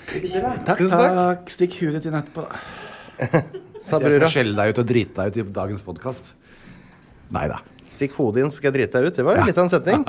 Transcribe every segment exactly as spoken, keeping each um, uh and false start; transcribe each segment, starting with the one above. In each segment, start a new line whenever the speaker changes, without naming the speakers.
Takk, takk. Stikk huet ditt inn etterpå da. Jeg skal skjelle deg ut og drite deg ut i dagens podcast. Neida.
Stikk hodet inn, skal jeg drite deg ut. Det var jo litt av en setning.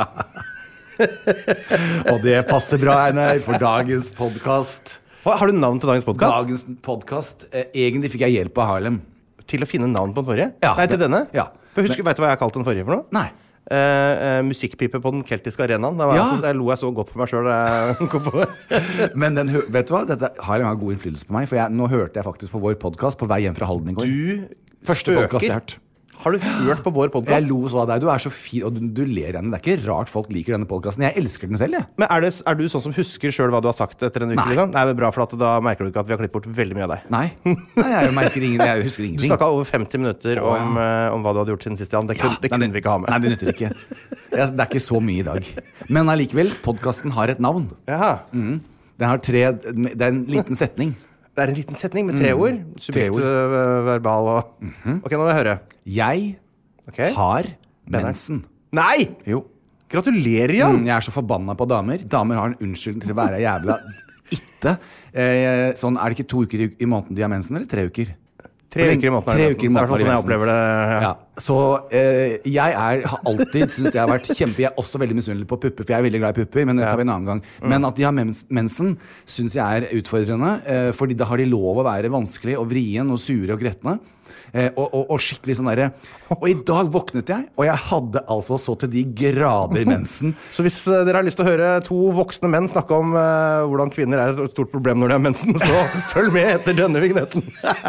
Og det passer bra, Einar, for dagens podcast.
Har du navn til dagens podcast?
Dagens podcast, eh, egentlig fikk jeg hjelp av Harlem.
Til å finne navn på den forrige?
Ja.
Nei, til denne?
Ja.
For husker, vet du hva jeg har kalt den forrige for noe?
Nei.
Uh, uh, musikkpipe på den keltiske arenaen. Da var
Ja.
jeg, så, jeg lo jeg så godt for meg selv da jeg kom på det.
Men den, hø- vet du hva? Dette Harlem har god innflytelse på meg. For jeg, nå hørte jeg faktisk på vår podcast på vei hjem fra Halden i går.
Du
Første
spøker.
podcast jeg har hørt.
Har du hørt på vår
Jeg
podcast?
lo så av deg. Du er så fin, og du, du ler henne. Det er ikke rart folk liker denne podcasten. Jeg elsker den selv, jeg.
Men er, det, er du sånn som husker selv hva du har sagt etter en uke?
Nei.
Liksom? Nei, det er bra, for at da merker du ikke at vi har klippet bort veldig mye av deg.
Nei. Nei, jeg merker ingen, jeg husker
Du
ingenting.
snakket over femti minutter
Å,
om, eh, om hva du hadde gjort siden sist, Jan. Det, kun, det
nei,
kunne vi ikke ha med.
Nei, det nytter ikke. Jeg, det er ikke så mye i dag. Men allikevel, podcasten har et navn.
Jaha.
Mm. Den har tre, det er en liten setning.
Det er en liten setning med tre ord. Subjekt,
ord.
øh, verbal og... Ok, nå vil jeg høre.
Jeg
Ok.
har mensen.
Nei!
Jo.
Gratulerer, Jan!
Mm, jeg er så forbanna på damer. Damer har en unnskyldning til å være jævla itte. Eh, sånn, er det ikke to uker i, i måneden de har mensen, eller tre uker?
Tre uker i måneden.
Tre
er det
uker i
nesten. Det er i hvert
måneden
fall sånn jeg
har de
opplever det. Ja.
Ja, så eh, jeg er, har alltid synes det har vært kjempe. Jeg er også veldig misunnelig på pupper, for jeg er veldig glad i pupper. Men det tar vi en annen gang. Men at de har mens, mensen, synes jeg er utfordrende. Eh, fordi da har de lov å være vanskelig og vrien og sure og gretne. Eh, og, og, og skikkelig sånn derre. Og i dag våknet jeg, og jeg hadde altså så til de grader mensen.
Så hvis uh, dere har lyst til å høre to voksne menn snakke om uh, hvordan kvinner er et stort problem når de har mensen, så følg med etter denne vignetten.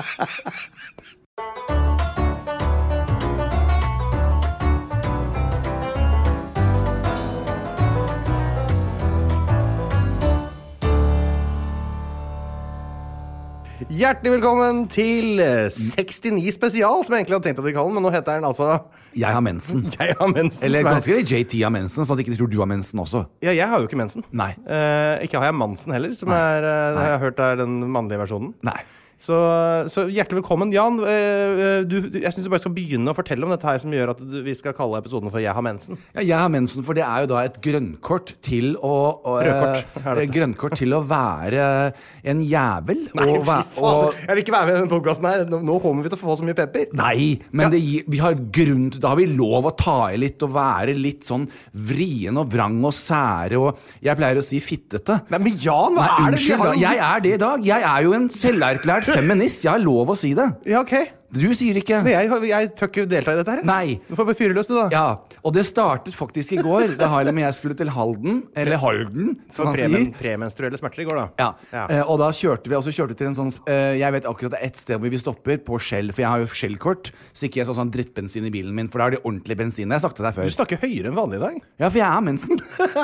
Hjertelig velkommen til uh, sekstini spesial, som jeg egentlig hadde tenkt at vi kaller den, men nå heter den altså
Jeg har mensen.
Jeg har mensen.
Eller
som er-
ganske J T har mensen, sånn at ikke de tror du har mensen også.
Ja, jeg har jo ikke mensen.
Nei.
Eh, ikke har jeg Mansen heller, som er, eh, det har jeg hørt er den mannlige versjonen.
Nei.
Så, så hjertelig velkommen, Jan. Eh, du, jeg synes du bare skal begynne å fortelle om dette her som gjør at du, vi skal kalle episoden for Jeg har mensen.
Ja, jeg har mensen, for det er jo da et grønnkort til å, å
Rødkort, er
eh,
dette.
Grønnkort til å være en jævel.
Nei,
og,
fy
væ-
faen!
og,
Jeg vil ikke være med i denne podcasten her. Nå, nå kommer vi til å få så mye pepper.
Nei, men det gir, vi har grunn til, da har vi lov å ta i litt og være litt sånn vrien og vrang og sære og jeg pleier å si fittete.
Nei, men Jan, hva
Nei,
er det? Vi
unnskyld,
har
da.
jo-
Jeg er det i dag. Jeg er jo en selverklært feminist. Jeg har lov å si det.
Ja, ok.
Du sier det ikke.
Nei, jeg, jeg tør ikke delta i dette her.
Nei.
Du får bare fyre løs, du da.
Ja, og det startet faktisk i går da Harlem og jeg skulle til Halden, eller Halden,
Så
som han
premen,
sier.
premenstruelle smerter i går da.
Ja,
Ja.
Eh, og da kjørte vi, og så kjørte vi til en sånn eh, jeg vet akkurat det er et sted hvor vi stopper på Shell, for jeg har jo Shell-kort, så ikke jeg så sånn drittbensin i bilen min, for da er det ordentlig bensin. Det har jeg sagt til deg
Du
før.
snakker høyere enn vanlig i dag.
Ja, for jeg er mensen.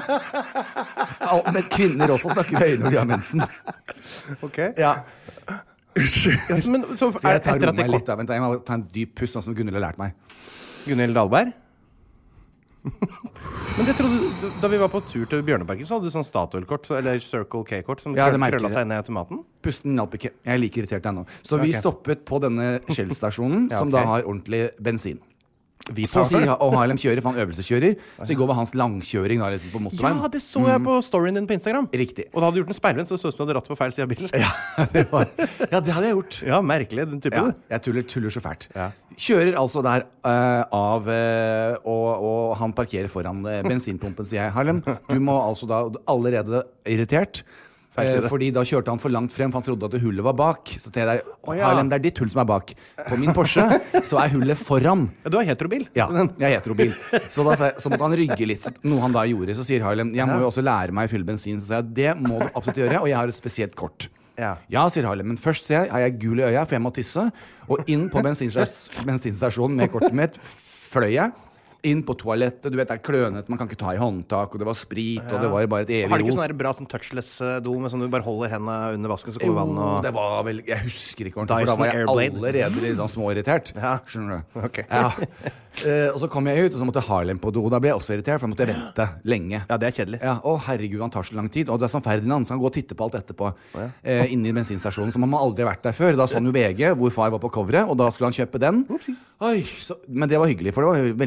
Al- Men kvinner også snakker høyere når de har mensen.
Ok.
Ja. Unnskyld.
Ja, så, men, så,
Så jeg tar
etter
ro
at de
meg
kom,
litt av, vent, jeg må ta en dyp puss, sånn som Gunhild har lært meg.
Gunhild Dahlberg. Men det trodde du, da vi var på tur til Bjørneparken, så hadde du sånn Statoil-kort, eller Circle K-kort, som
Ja, det
krø-
merker
krøllet
jeg.
seg ned i automaten.
Pusten hjalp ikke. Jeg er like irritert ennå. Så vi
Ok.
stoppet på denne Shell-stasjonen,
Ja,
som
ok.
da har ordentlig bensin.
Vi
Så sier og Harlem kjører, for han øvelseskjører. Så i går var hans langkjøring da, liksom, på motorveien.
Ja, det så jeg på storyen din på Instagram.
Riktig.
Og da hadde du gjort en speilvendt, så det så ut som du hadde ratt på feil side av bilen.
Ja, det var, ja, det hadde jeg gjort.
Ja, merkelig, den type
Ja,
du.
jeg tuller, tuller så fælt.
Ja.
Kjører altså der eh, av, eh, og, og han parkerer foran eh, bensinpumpen, sier jeg. Harlem, du må altså da allerede irritert.
Feil side.
Eh, fordi da kjørte han for langt frem, for han trodde at det hullet var bak. Så til deg,
Å, ja.
Harlem, det er ditt hull som er bak. På min Porsche så er hullet foran.
Ja, du har heterobil.
Ja, jeg heter Robil. Så da sa jeg, så måtte han rygge litt, noe han da gjorde. Så sier Harlem, jeg må jo også lære meg å fylle bensin. Så sa jeg, det må du absolutt gjøre, og jeg har et spesielt kort.
Ja.
Ja, sier Harlem, men først sier jeg, har jeg gul i øya, for jeg må tisse. Og inn på bensinstas- bensinstasjonen med kortet mitt fløy jeg. Inn på toalettet, du vet det er klønet, man kan ikke ta i håndtak, og det var sprit, og det var bare et evig
Har du ikke
ro.
sånn her bra sånn touchless-do med sånn du bare holder hendene under vasken, så
Jo,
kommer vann og...
det var vel, jeg husker ikke ordentlig, for da
Dyson
var jeg
Airblade.
allerede litt sånn småirritert.
Ja.
Skjønner du?
Ok.
Ja. Eh, og så kom jeg ut, og så måtte Harlem på do, og da ble jeg også irritert, for da måtte jeg vente lenge.
Ja, det er kjedelig.
Ja, å herregud, han tar så lang tid. Og det er som Ferdinand, så han går og titter på alt etterpå. eh, Inne i bensinstasjonen, så man har aldri vært der før. Da så han jo V G, hvor far var på coveret, og da skulle han kjøpe den. Oi, så, men det var hyggelig, for det var veldig fint sagt.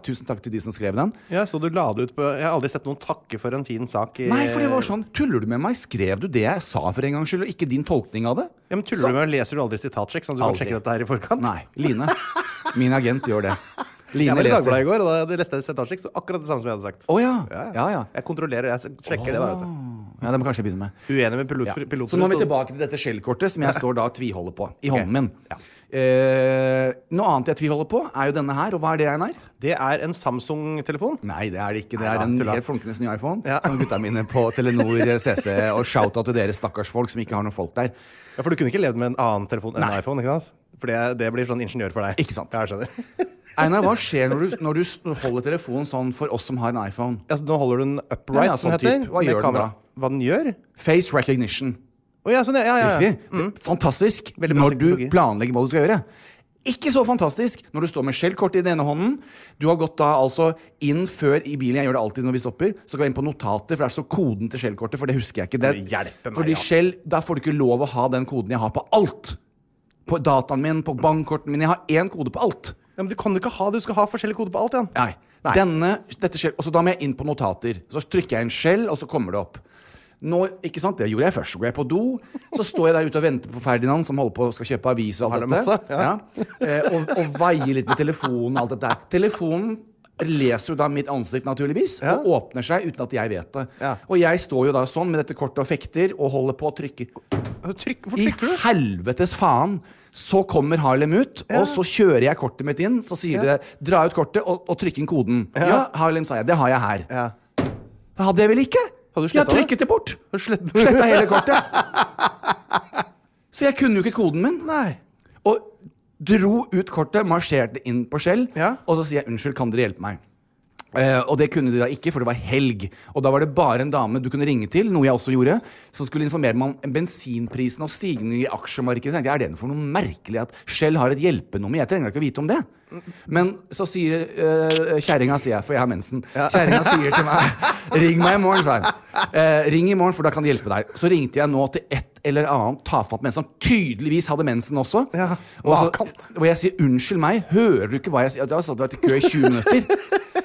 tusen takk til de som skrev den.
Ja, så du la det ut på Jeg har aldri sett noen takke for en fin sak i...
Nei, for det var sånn, tuller du med meg? Skrev du det jeg sa for en gang skyld, og ikke din tolkning av det?
Ja, men tuller
så...
du med meg? Leser du aldri sitatsjekk, sånn at du
aldri.
kan sjekke dette her i forkant?
Nei, Line. Min agent gjør det. Line
jeg var i
leser.
Dagbladet i går, og da leste jeg sitatsjekk, så akkurat det samme som jeg hadde sagt.
Å oh, ja.
Ja,
ja, ja.
Jeg kontrollerer, jeg sjekker oh. det da, vet du.
Ja, det må kanskje jeg begynne med.
Uenig med pilot,
ja.
pilot
Så nå er vi tilbake til dette skjellkortet som jeg står da og tviholder på i hånden min.
Ja.
Eh, noe annet jeg tviholder på er jo denne her, og hva er det, Einar?
Det er en Samsung-telefon.
Nei, det er det ikke. Det er
Nei,
en
da,
helt folkenes nye iPhone.
Ja.
Som gutta mine på Telenor C C, og shout-out til dere stakkars folk som ikke har noen folk der.
Ja, for du kunne ikke levd med en annen telefon enn
Nei.
en iPhone, ikke sant? For det, det blir sånn ingeniør for deg.
Ikke sant?
Ja, jeg skjønner.
Einar, hva skjer når du, når du holder telefonen sånn for oss som har en iPhone?
Altså, nå holder du den upright,
Ja, ja,
som
sånn
heter.
typ. Hva
med
gjør den
kamera.
da?
Hva den gjør?
Face recognition.
Å ja, sånn, ja, ja, ja.
Riktig.
Mm.
Fantastisk
Veldig bra
når du
teknologi.
planlegger hva du skal gjøre. Ikke så fantastisk når du står med skjellkort i den ene hånden. Du har gått da altså inn før i bilen. Jeg gjør det alltid når vi stopper. Så går jeg inn på notater, for det er så koden til skjellkortet. For det husker jeg ikke. Det,
Det hjelper meg,
fordi
ja.
skjell, da får du ikke lov å ha den koden jeg har på alt. På dataen min, på bankkorten min. Jeg har én kode på alt.
Ja, men du kan jo ikke ha det. Du skal ha forskjellige koder på alt igjen.
Nei.
Nei.
Denne, dette skjell, og så da må jeg inn på notater. Så trykker jeg en skjell, og så kommer det opp. Nå, ikke sant? Det gjorde jeg først. Så går jeg på do. Så står jeg der ute og venter på Ferdinand, som holder på skal kjøpe avis og alt
Har det
dette.
masse? Ja.
Ja. Eh, og, og veier litt med telefonen og alt dette her. Telefonen leser jo da mitt ansikt naturligvis,
Ja.
og åpner seg uten at jeg vet det.
Ja.
Og jeg står jo da sånn med dette kortet og fekter, og holder på å trykke.
Trykk, hvor
I
trykker du?
helvetes faen! Så kommer Harlem ut,
Ja.
og så kjører jeg kortet mitt inn. Så sier
Ja.
det 'dra ut kortet og, og trykk inn koden'. Ja.
Ja.
Harlem, sa jeg. Det har jeg her.
Ja.
Det hadde jeg vel ikke?
Hadde du
Jeg har
slettet
trykket det bort.
Har du slettet-
Sletta hele kortet. Så jeg kunne jo ikke koden min.
Nei.
Og dro ut kortet, marsjerte inn på skjell,
Ja.
og så sier jeg 'unnskyld, kan dere hjelpe meg'? Eh, og det kunne de da ikke, for det var helg. Og da var det bare en dame du kunne ringe til, noe jeg også gjorde, som skulle informere meg om bensinprisen og stigning i aksjemarkedet. Jeg tenkte, er det for noe merkelig at Shell har et hjelpenummer? Jeg trenger ikke å vite om det. Men så sier uh, kjerringa, sier jeg, for jeg har mensen. Kjerringa sier til meg 'ring meg i morgen', sa hun. Eh, 'ring i morgen, for da kan de hjelpe deg'. Så ringte jeg nå til et eller annet tafatt menneske som tydeligvis hadde mensen også.
Ja,
og, så,
makan.
og jeg sier 'unnskyld meg, hører du ikke hva jeg sier?' Da satt jeg vært i kø i tjue minutter.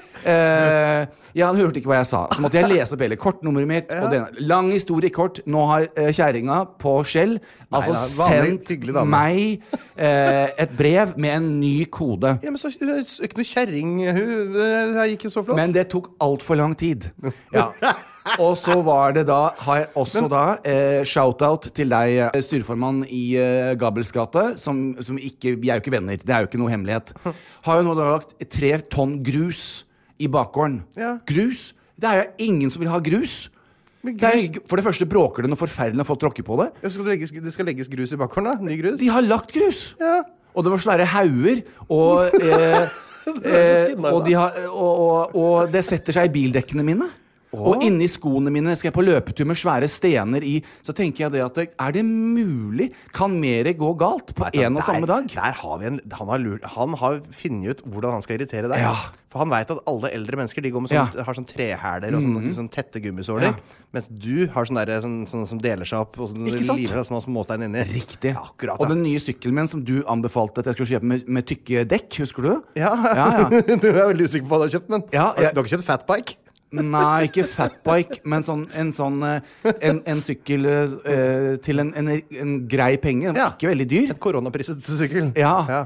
Uh, jeg hørte ikke hva jeg sa. Så måtte jeg lese opp hele kortnummeret mitt.
Ja.
Og den, lang historie kort. Nå har uh, kjæringa på Shell altså
da, vanlig,
sendt
hyggelig dame.
meg uh, et brev med en ny kode.
Ja, men så ikke noe kjerring. Hun det her gikk jo så flott.
Men det tok altfor lang tid. Ja. Og så var det da har jeg også
Men,
da eh, shout-out til deg, eh, styreformann i eh, Gabels gate, som, som ikke Vi er jo ikke venner, det er jo ikke noe hemmelighet. Har jo nå da lagt tre tonn grus i bakgården.
Ja.
Grus? Det er jo ingen som vil ha grus.
Men
Det
grus-
er, for det første bråker det noe forferdelig når folk tråkker på det.
Ja, skal det, legges, det skal legges grus i bakgården, da? Ny grus?
De har lagt grus!
Ja.
Og det var svære hauger, og, eh, eh,
siden av
og,
det.
de har, og, og, og det setter seg i bildekkene mine. Og inni skoene mine skal jeg på løpetur med svære stener i. Så tenker jeg det at det, er det mulig? Kan mer gå galt på en og samme dag?
Der har vi en Han har, lurt, han har funnet ut hvordan han skal irritere deg.
Ja.
For han vet at alle eldre mennesker De går med sånn,
Ja.
har sånn trehæler og sånn, sånn tette gummisåler.
Ja.
Mens du har sånn der, sånn, sånn som deler seg opp, og sånn,
Ikke sant?
limer seg små småstein inni.
Riktig.
Ja, akkurat,
Og
ja.
den nye sykkelen min som du anbefalte at jeg skulle kjøpe med, med tykke dekk, husker du?
Ja,
Ja, ja.
Du er veldig usikker på hva du har kjøpt, men
Ja,
har-
jeg-
du har ikke kjøpt fatbike?
Nei, ikke fatbike, men sånn, en sånn eh, En, en sykkel eh, til en, en, en grei penge. Den var
Ja.
ikke veldig dyr.
Et koronapriset sykkel?
Ja.
Ja.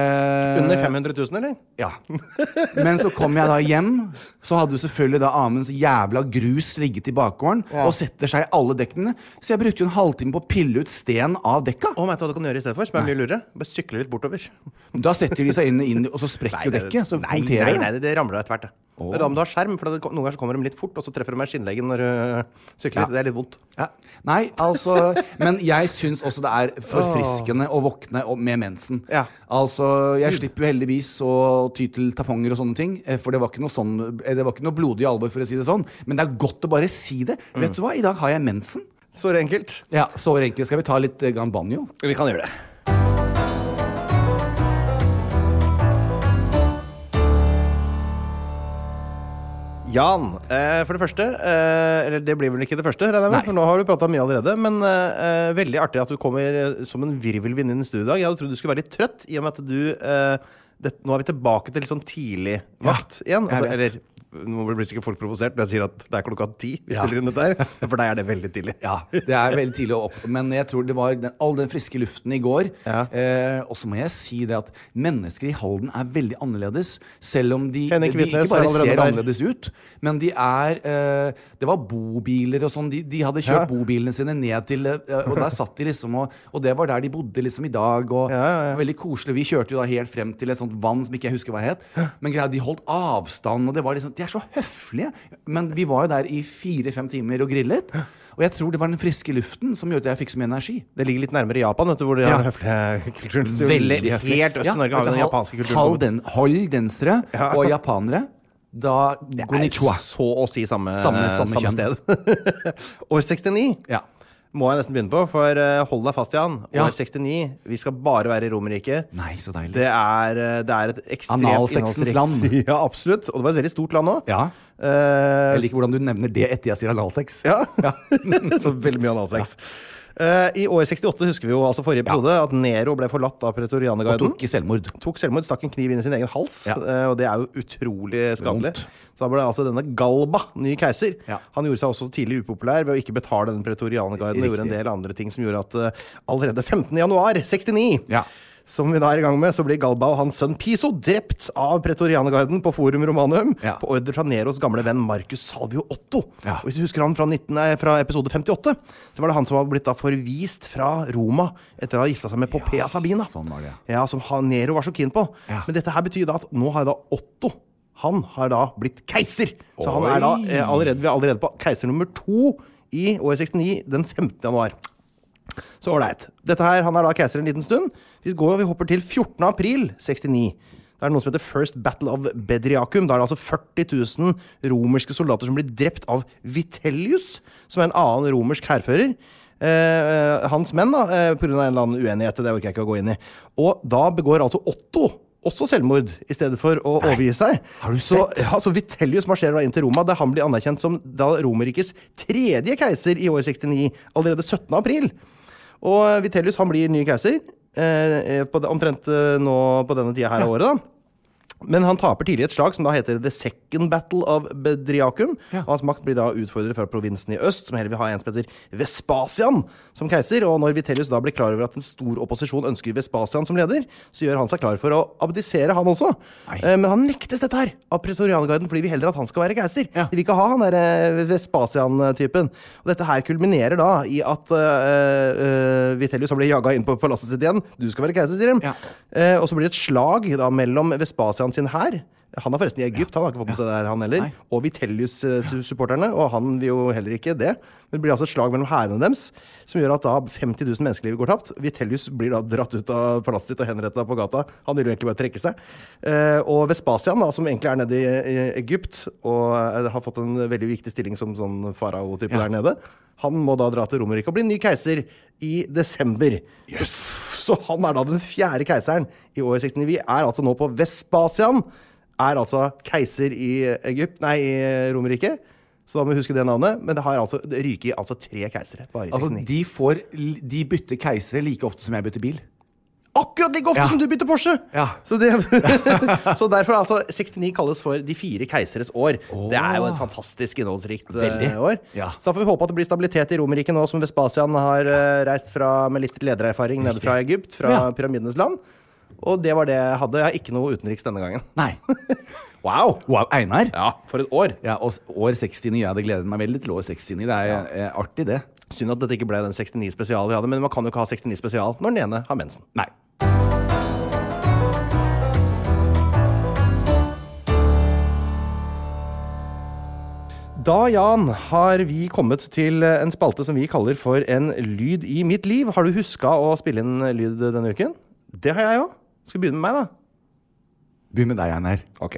Eh,
Under fem hundre tusen, eller?
Ja. Men så kom jeg da hjem, så hadde jo selvfølgelig da Amunds jævla grus ligget i bakgården
Ja.
og setter seg i alle dekkene. Så jeg brukte jo en halvtime på å pille ut sten av dekka.
Og vet du hva du kan gjøre i stedet for? Som er mye lurere? Bare sykle litt bortover.
Da setter de seg inn, inn og så sprekker jo dekket. Så
nei,
punkterer
nei,
det.
nei, det, det ramler etter hvert. Det. Det er da om du har skjerm, for det, noen ganger så kommer de litt fort, og så treffer de meg i skinnleggen når du sykler
Ja.
litt. Det er litt vondt.
Ja. Nei, altså Men jeg syns også det er forfriskende å våkne og- med mensen.
Ja.
Altså, jeg slipper jo heldigvis å ty til tamponger og sånne ting, eh, for det var ikke noe sånn eh, Det var ikke noe blodig alvor, for å si det sånn. Men det er godt å bare si det. Vet du hva, i dag har jeg mensen.
Så enkelt.
Ja, så egentlig skal vi ta litt eh, Gambanjo.
Vi kan gjøre det. Jan, eh, for det første eh, Eller det blir vel ikke det første, regner jeg med,
Nei.
for nå har du pratet mye allerede. Men eh, veldig artig at du kommer eh, som en virvelvind inn i studio i dag. Jeg hadde trodd du skulle være litt trøtt, i og med at du eh, det, nå er vi tilbake til litt sånn tidlig vakt ja, igjen. Altså, eller nå blir sikkert folk provosert når jeg sier at det er klokka ti vi ja. spiller inn dette her. For deg er det veldig tidlig.
Ja, det er veldig tidlig opp. Men jeg tror det var den, all den friske luften i går. Ja. Eh, og så må jeg si det at mennesker i Halden er veldig annerledes. Selv om de, de ikke bare ser annerledes ut. Men de er eh, det var bobiler og sånn. De, de hadde kjørt ja. bobilene sine ned til eh, og der satt de liksom og, og det var der de bodde liksom i dag. Og ja, ja, ja. veldig koselig. Vi kjørte jo da helt frem til et sånt vann som ikke jeg husker hva het. Men greia, de holdt avstand, og det var liksom de er så høflige, men vi var jo der i fire-fem timer og grillet, og jeg tror det var den friske luften som gjorde at jeg fikk så mye energi.
Det ligger litt nærmere Japan, vet du, hvor de har ja. den høflige kulturen.
Veldig høflig.
Helt øst i Norge ja, har vi den japanske kulturen.
Halden, holdensere ja. og japanere, da konnichiwa.
Så å si samme,
samme, samme,
samme sted. År sekstini. Ja. Må jeg nesten begynne på, for uh, hold deg fast, Jan. År ja. sekstini, vi skal bare være i Romerike.
Nei, så deilig.
Det er, det er et ekstremt
analsexens land.
Ja, absolutt. Og det var et veldig stort land også.
Ja. Uh, jeg liker hvordan du nevner det etter jeg sier analsex.
Ja, ja. Så veldig mye analsex. Ja. Uh, I år sekstiåtte husker vi jo altså forrige episode ja. at Nero ble forlatt av Pretorianergarden.
Og tok selvmord.
Tok selvmord, stakk en kniv inn i sin egen hals, ja. uh, og det er jo utrolig skadelig.
Vondt.
Så da ble altså denne Galba, ny keiser. Ja. Han gjorde seg også tidlig upopulær ved å ikke betale den Pretorianergarden, og gjorde en del andre ting som gjorde at uh, allerede femtende januar sekstini ja. som vi da er i gang med, så blir Galba og hans sønn Piso drept av Pretorianergarden på Forum Romanum ja. på ordre fra Neros gamle venn Marcus Salvio Otto. Ja. Og hvis vi husker han fra, nitten, nei, fra episode femtiåtte, så var det han som var blitt da forvist fra Roma etter å ha gifta seg med Popea ja, Sabina.
Sånn var det.
Ja, som Nero var så keen på. Ja. Men dette her betyr da at nå har da Otto, han har da blitt keiser. Så Oi. han er da eh, allerede, vi er allerede på keiser nummer to i år sekstini, den femte januar. Så ålreit. Dette her, han er da keiser en liten stund. Vi går, vi hopper til fjortende april sekstini. Det er noe som heter First Battle of Bedriacum. Da er det altså førti tusen romerske soldater som blir drept av Vitellius, som er en annen romersk hærfører. Eh, hans menn da, eh, på grunn av en eller annen uenighet, det orker jeg ikke å gå inn i. Og da begår altså Otto også selvmord, i stedet for å Nei. overgi seg.
Har du sett?
Så, ja, så Vitellius marsjerer da inn til Roma, der han blir anerkjent som da Romerrikes tredje keiser i år sekstini, allerede syttende april. Og Vitellius, han blir ny keiser, eh, på det, omtrent eh, nå på denne tida her av året da. Men han taper tidlig et slag som da heter The Second Battle of Bedriacum. Ja. Og hans makt blir da utfordret fra provinsen i øst, som heller vil ha en som heter Vespasian som keiser. Og når Vitellius da blir klar over at en stor opposisjon ønsker Vespasian som leder, så gjør han seg klar for å abdisere han også. Eh, men han nektes dette her av Pretorianergarden, fordi vi heller at han skal være keiser. Ja. De vil ikke ha han der eh, Vespasian-typen. Og dette her kulminerer da i at eh, eh, Vitellius har blitt jaget inn på palasset sitt igjen. Du skal være keiser, sier de. Ja. Eh, og så blir det et slag da mellom Vespasian sin her. Han er forresten i Egypt, han har ikke fått med seg det her, han heller. Nei. Og Vitellius-supporterne, og han vil jo heller ikke det. Men det blir altså et slag mellom hærene deres, som gjør at da femti tusen menneskeliv går tapt. Vitellius blir da dratt ut av palasset sitt og henrettet på gata. Han vil jo egentlig bare trekke seg. Og Vespasian, da, som egentlig er nede i Egypt, og har fått en veldig viktig stilling som sånn farao-type ja. der nede, han må da dra til Romerike og bli ny keiser i desember. Yes. Så, så han er da den fjerde keiseren i år sekstini. Vi er altså nå på Vespasian, er altså keiser i Egypt, nei, i Romerike. Så da må vi huske det navnet. Men det har altså, det ryker altså tre keisere. Bare i
altså, de, får, de bytter keisere like ofte som jeg bytter bil.
Akkurat like ofte ja. som du bytter Porsche! Ja. Så, det, så derfor altså sekstini kalles for de fire keiseres år. Oh. Det er jo et fantastisk innholdsrikt uh, år. Ja. Så da får vi håpe at det blir stabilitet i Romerike nå, som Vespasian har uh, reist fra med litt ledererfaring nede fra Egypt, fra ja. pyramidenes land. Og det var det jeg hadde. Jeg har ikke noe utenriks denne gangen.
Nei. Wow. Wow, Einar.
Ja, for et år.
Ja, og år sekstini, jeg hadde gledet meg veldig til år sekstini. Det er ja. eh, artig det.
Synd at dette ikke ble den sekstini spesial vi hadde, men man kan jo ikke ha sekstini spesial når den ene har mensen.
Nei.
Da, Jan, har vi kommet til en spalte som vi kaller for en lyd i mitt liv. Har du husket å spille inn lyd denne uken? Det har jeg også. Skal vi begynne med meg, da?
Begynn med deg, Einar.
Ok.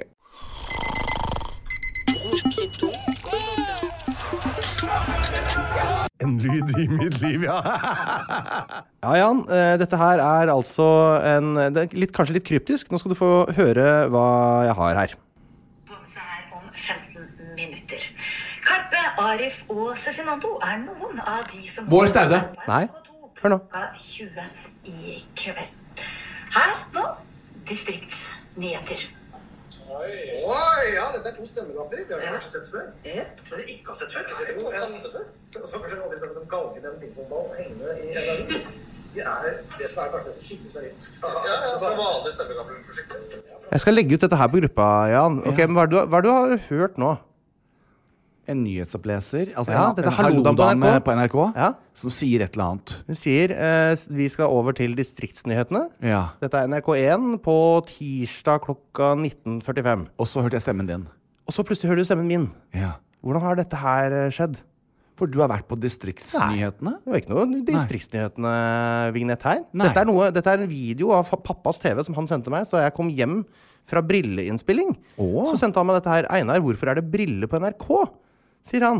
En lyd i mitt liv, ja. Ja, Jan, dette her er altså en, det er litt, kanskje litt kryptisk. Nå skal du få høre hva jeg har her.
Så her om femten minutter. Karpe, Arif og Cezinando er noen av de som...
Bård Staude.
Nei, hør nå.
tjue i kveld. Her nå, distriktsnyheter.
Oi, Oi ja, dette er to stemmegafler. Det har du kanskje sett før.
Ja.
Det har ikke har sett før. Ikke sett på kasse før. Og så kanskje aldri sett som galgen en pingpongball hengende i en verden. Det er det som er kanskje det som skiller seg litt fra, ja, ja, fra vanlige stemmegafler-prosjekter.
Jeg skal legge ut dette her på gruppa, Jan. Ok, men hva er det du, hva er det du har hørt nå?
En nyhetsoppleser, altså
Ja,
en,
dette
en
er Hallodan på
hallodan
N R K.
på N R K,
Ja.
som sier et eller annet.
Hun sier eh, vi skal over til distriktsnyhetene.
Ja.
Dette er N R K én på tirsdag klokka nitten førtifem.
Og så hørte jeg stemmen din.
Og så plutselig hører du stemmen min.
Ja.
Hvordan har dette her eh, skjedd?
For du har vært på distriktsnyhetene?
Det var ikke noe distriktsnyhetene-vignett her.
Nei.
Dette er, noe, dette er en video av fa- pappas T V som han sendte meg, så jeg kom hjem fra brilleinnspilling.
Åh.
Så sendte han meg dette her. Einar, hvorfor er det brille på N R K? Sier han.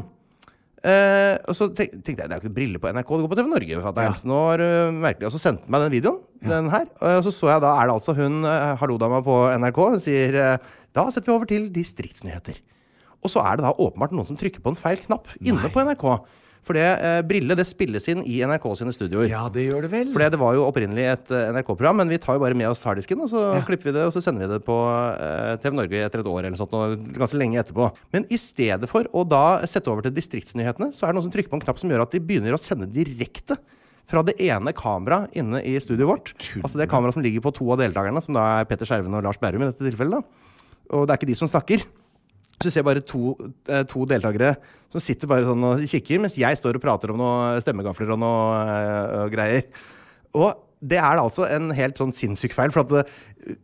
Eh, og så tenk, tenkte jeg, det er jo ikke brille på N R K, det går på T V Norge. Ja. Så nå er det merkelig. Og så sendte han meg den videoen, den her. Og så så jeg da, er det altså hun, eh, hallo-dama på N R K, hun sier, eh, da setter vi over til distriktsnyheter. Og så er det da åpenbart noen som trykker på en feil knapp inne på N R K. For det eh, brille, det spilles inn i N R K sine studioer.
Ja, det gjør det vel.
For det var jo opprinnelig et uh, N R K-program, men vi tar jo bare med oss harddisken, og så klipper vi det, og så sender vi det på uh, T V Norge etter et år eller sånt, og ganske lenge etterpå. Men i stedet for å da sette over til distriktsnyhetene, så er det noen som trykker på en knapp som gjør at de begynner å sende direkte fra det ene kameraet inne i studioet vårt. Altså det kameraet som ligger på to av deltakerne, som da er Petter Skjerven og Lars Bærum i dette tilfellet da. Og det er ikke de som snakker. Så ser jeg bare to, eh, to deltakere som sitter bare sånn og kikker, mens jeg står og prater om noe stemmegafler og noe eh, greier. Og det er altså en helt sånn sinnssyk feil, for at det,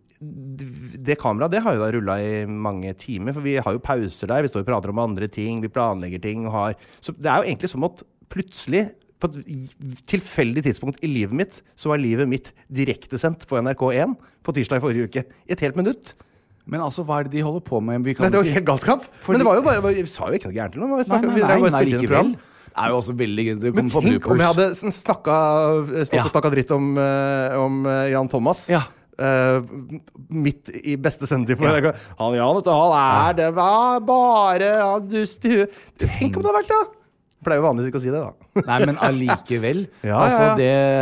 det kameraet, det har jo da rullet i mange timer, for vi har jo pauser der, vi står og prater om andre ting, vi planlegger ting, og har... Så det er jo egentlig som at plutselig, på et tilfeldig tidspunkt i livet mitt, så var livet mitt direktesendt på N R K én på tirsdag i forrige uke, i et helt minutt.
Men altså, hva er det de holder på med? Vi kan
Nei, det var
ikke-
helt galskap.
Fordi-
Men det var jo bare, vi sa jo ikke noe gærent eller noe. Vi
Nei,
snakket-
nei,
vi
nei,
drev bare
nei,
spilte inn et
likevel.
program.
Det er jo også veldig gøy. Det
Men
kommer på
tenk om jeg
bloopers.
hadde sn- snakka, stått
Ja.
og snakka dritt om, eh, om eh, Jan Thomas.
Ja.
Eh, midt i beste sendetid på ja. Han Jan, vet du, han er det var bare han dust i huet. Tenk om det hadde vært det! For det er jo vanligvis ikke å si det, da.
Nei, men allikevel.
Ja,
altså,
ja, ja.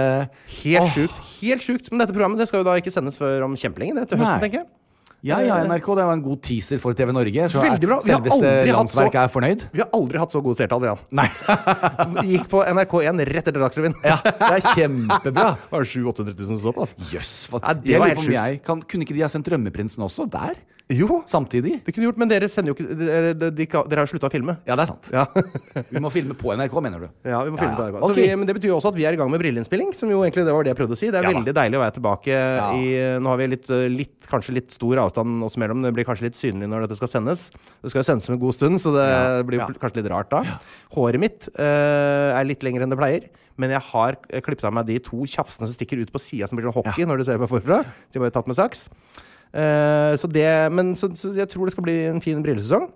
det
Helt
Åh.
sjukt. Helt sjukt. Men dette programmet det skal jo da ikke sendes før om kjempelenge. Det er til høsten,
Nei.
tenker jeg.
Ja, ja, N R K, det var en god teaser for T V Norge. Så
Veldig bra. Vi har
selveste
aldri hatt så-
landsverket er fornøyd.
Vi har aldri hatt så gode seertall, Jan.
Nei.
Som gikk på N R K én rett etter Dagsrevyen.
Ja, det er kjempebra.
Det var sju hundre til åtte hundre tusen som så på, altså.
Jøss, yes,
Ja, det
det
var
var
helt
helt sjukt. Kan, kunne ikke de ha sendt Drømmeprinsen også der?
Jo,
Samtidig?
det kunne gjort, men dere sender jo ikke Dere, dere, dere har jo slutta å filme.
Ja, det er sant.
Ja.
Vi må filme på N R K, mener du?
Ja, vi må filme
Ja,
på
ja.
det. Så
Ok.
vi, men det betyr jo også at vi er i gang med brilleinnspilling, som jo egentlig det var det jeg prøvde å si. Det er
Ja, da.
veldig deilig å være tilbake
Ja.
i Nå har vi litt, litt, kanskje litt stor avstand oss mellom. Det blir kanskje litt synlig når dette skal sendes. Det skal jo sendes om en god stund, så det
Ja.
blir jo
Ja.
kanskje litt rart da. Håret mitt eh, er litt lengre enn det pleier, men jeg har klippet av meg de to tjafsene som stikker ut på siden som blir sånn hockey når du ser på forfra. De var jo tatt med saks. Eh, så det, men så, så jeg tror det skal bli en fin brillesesong.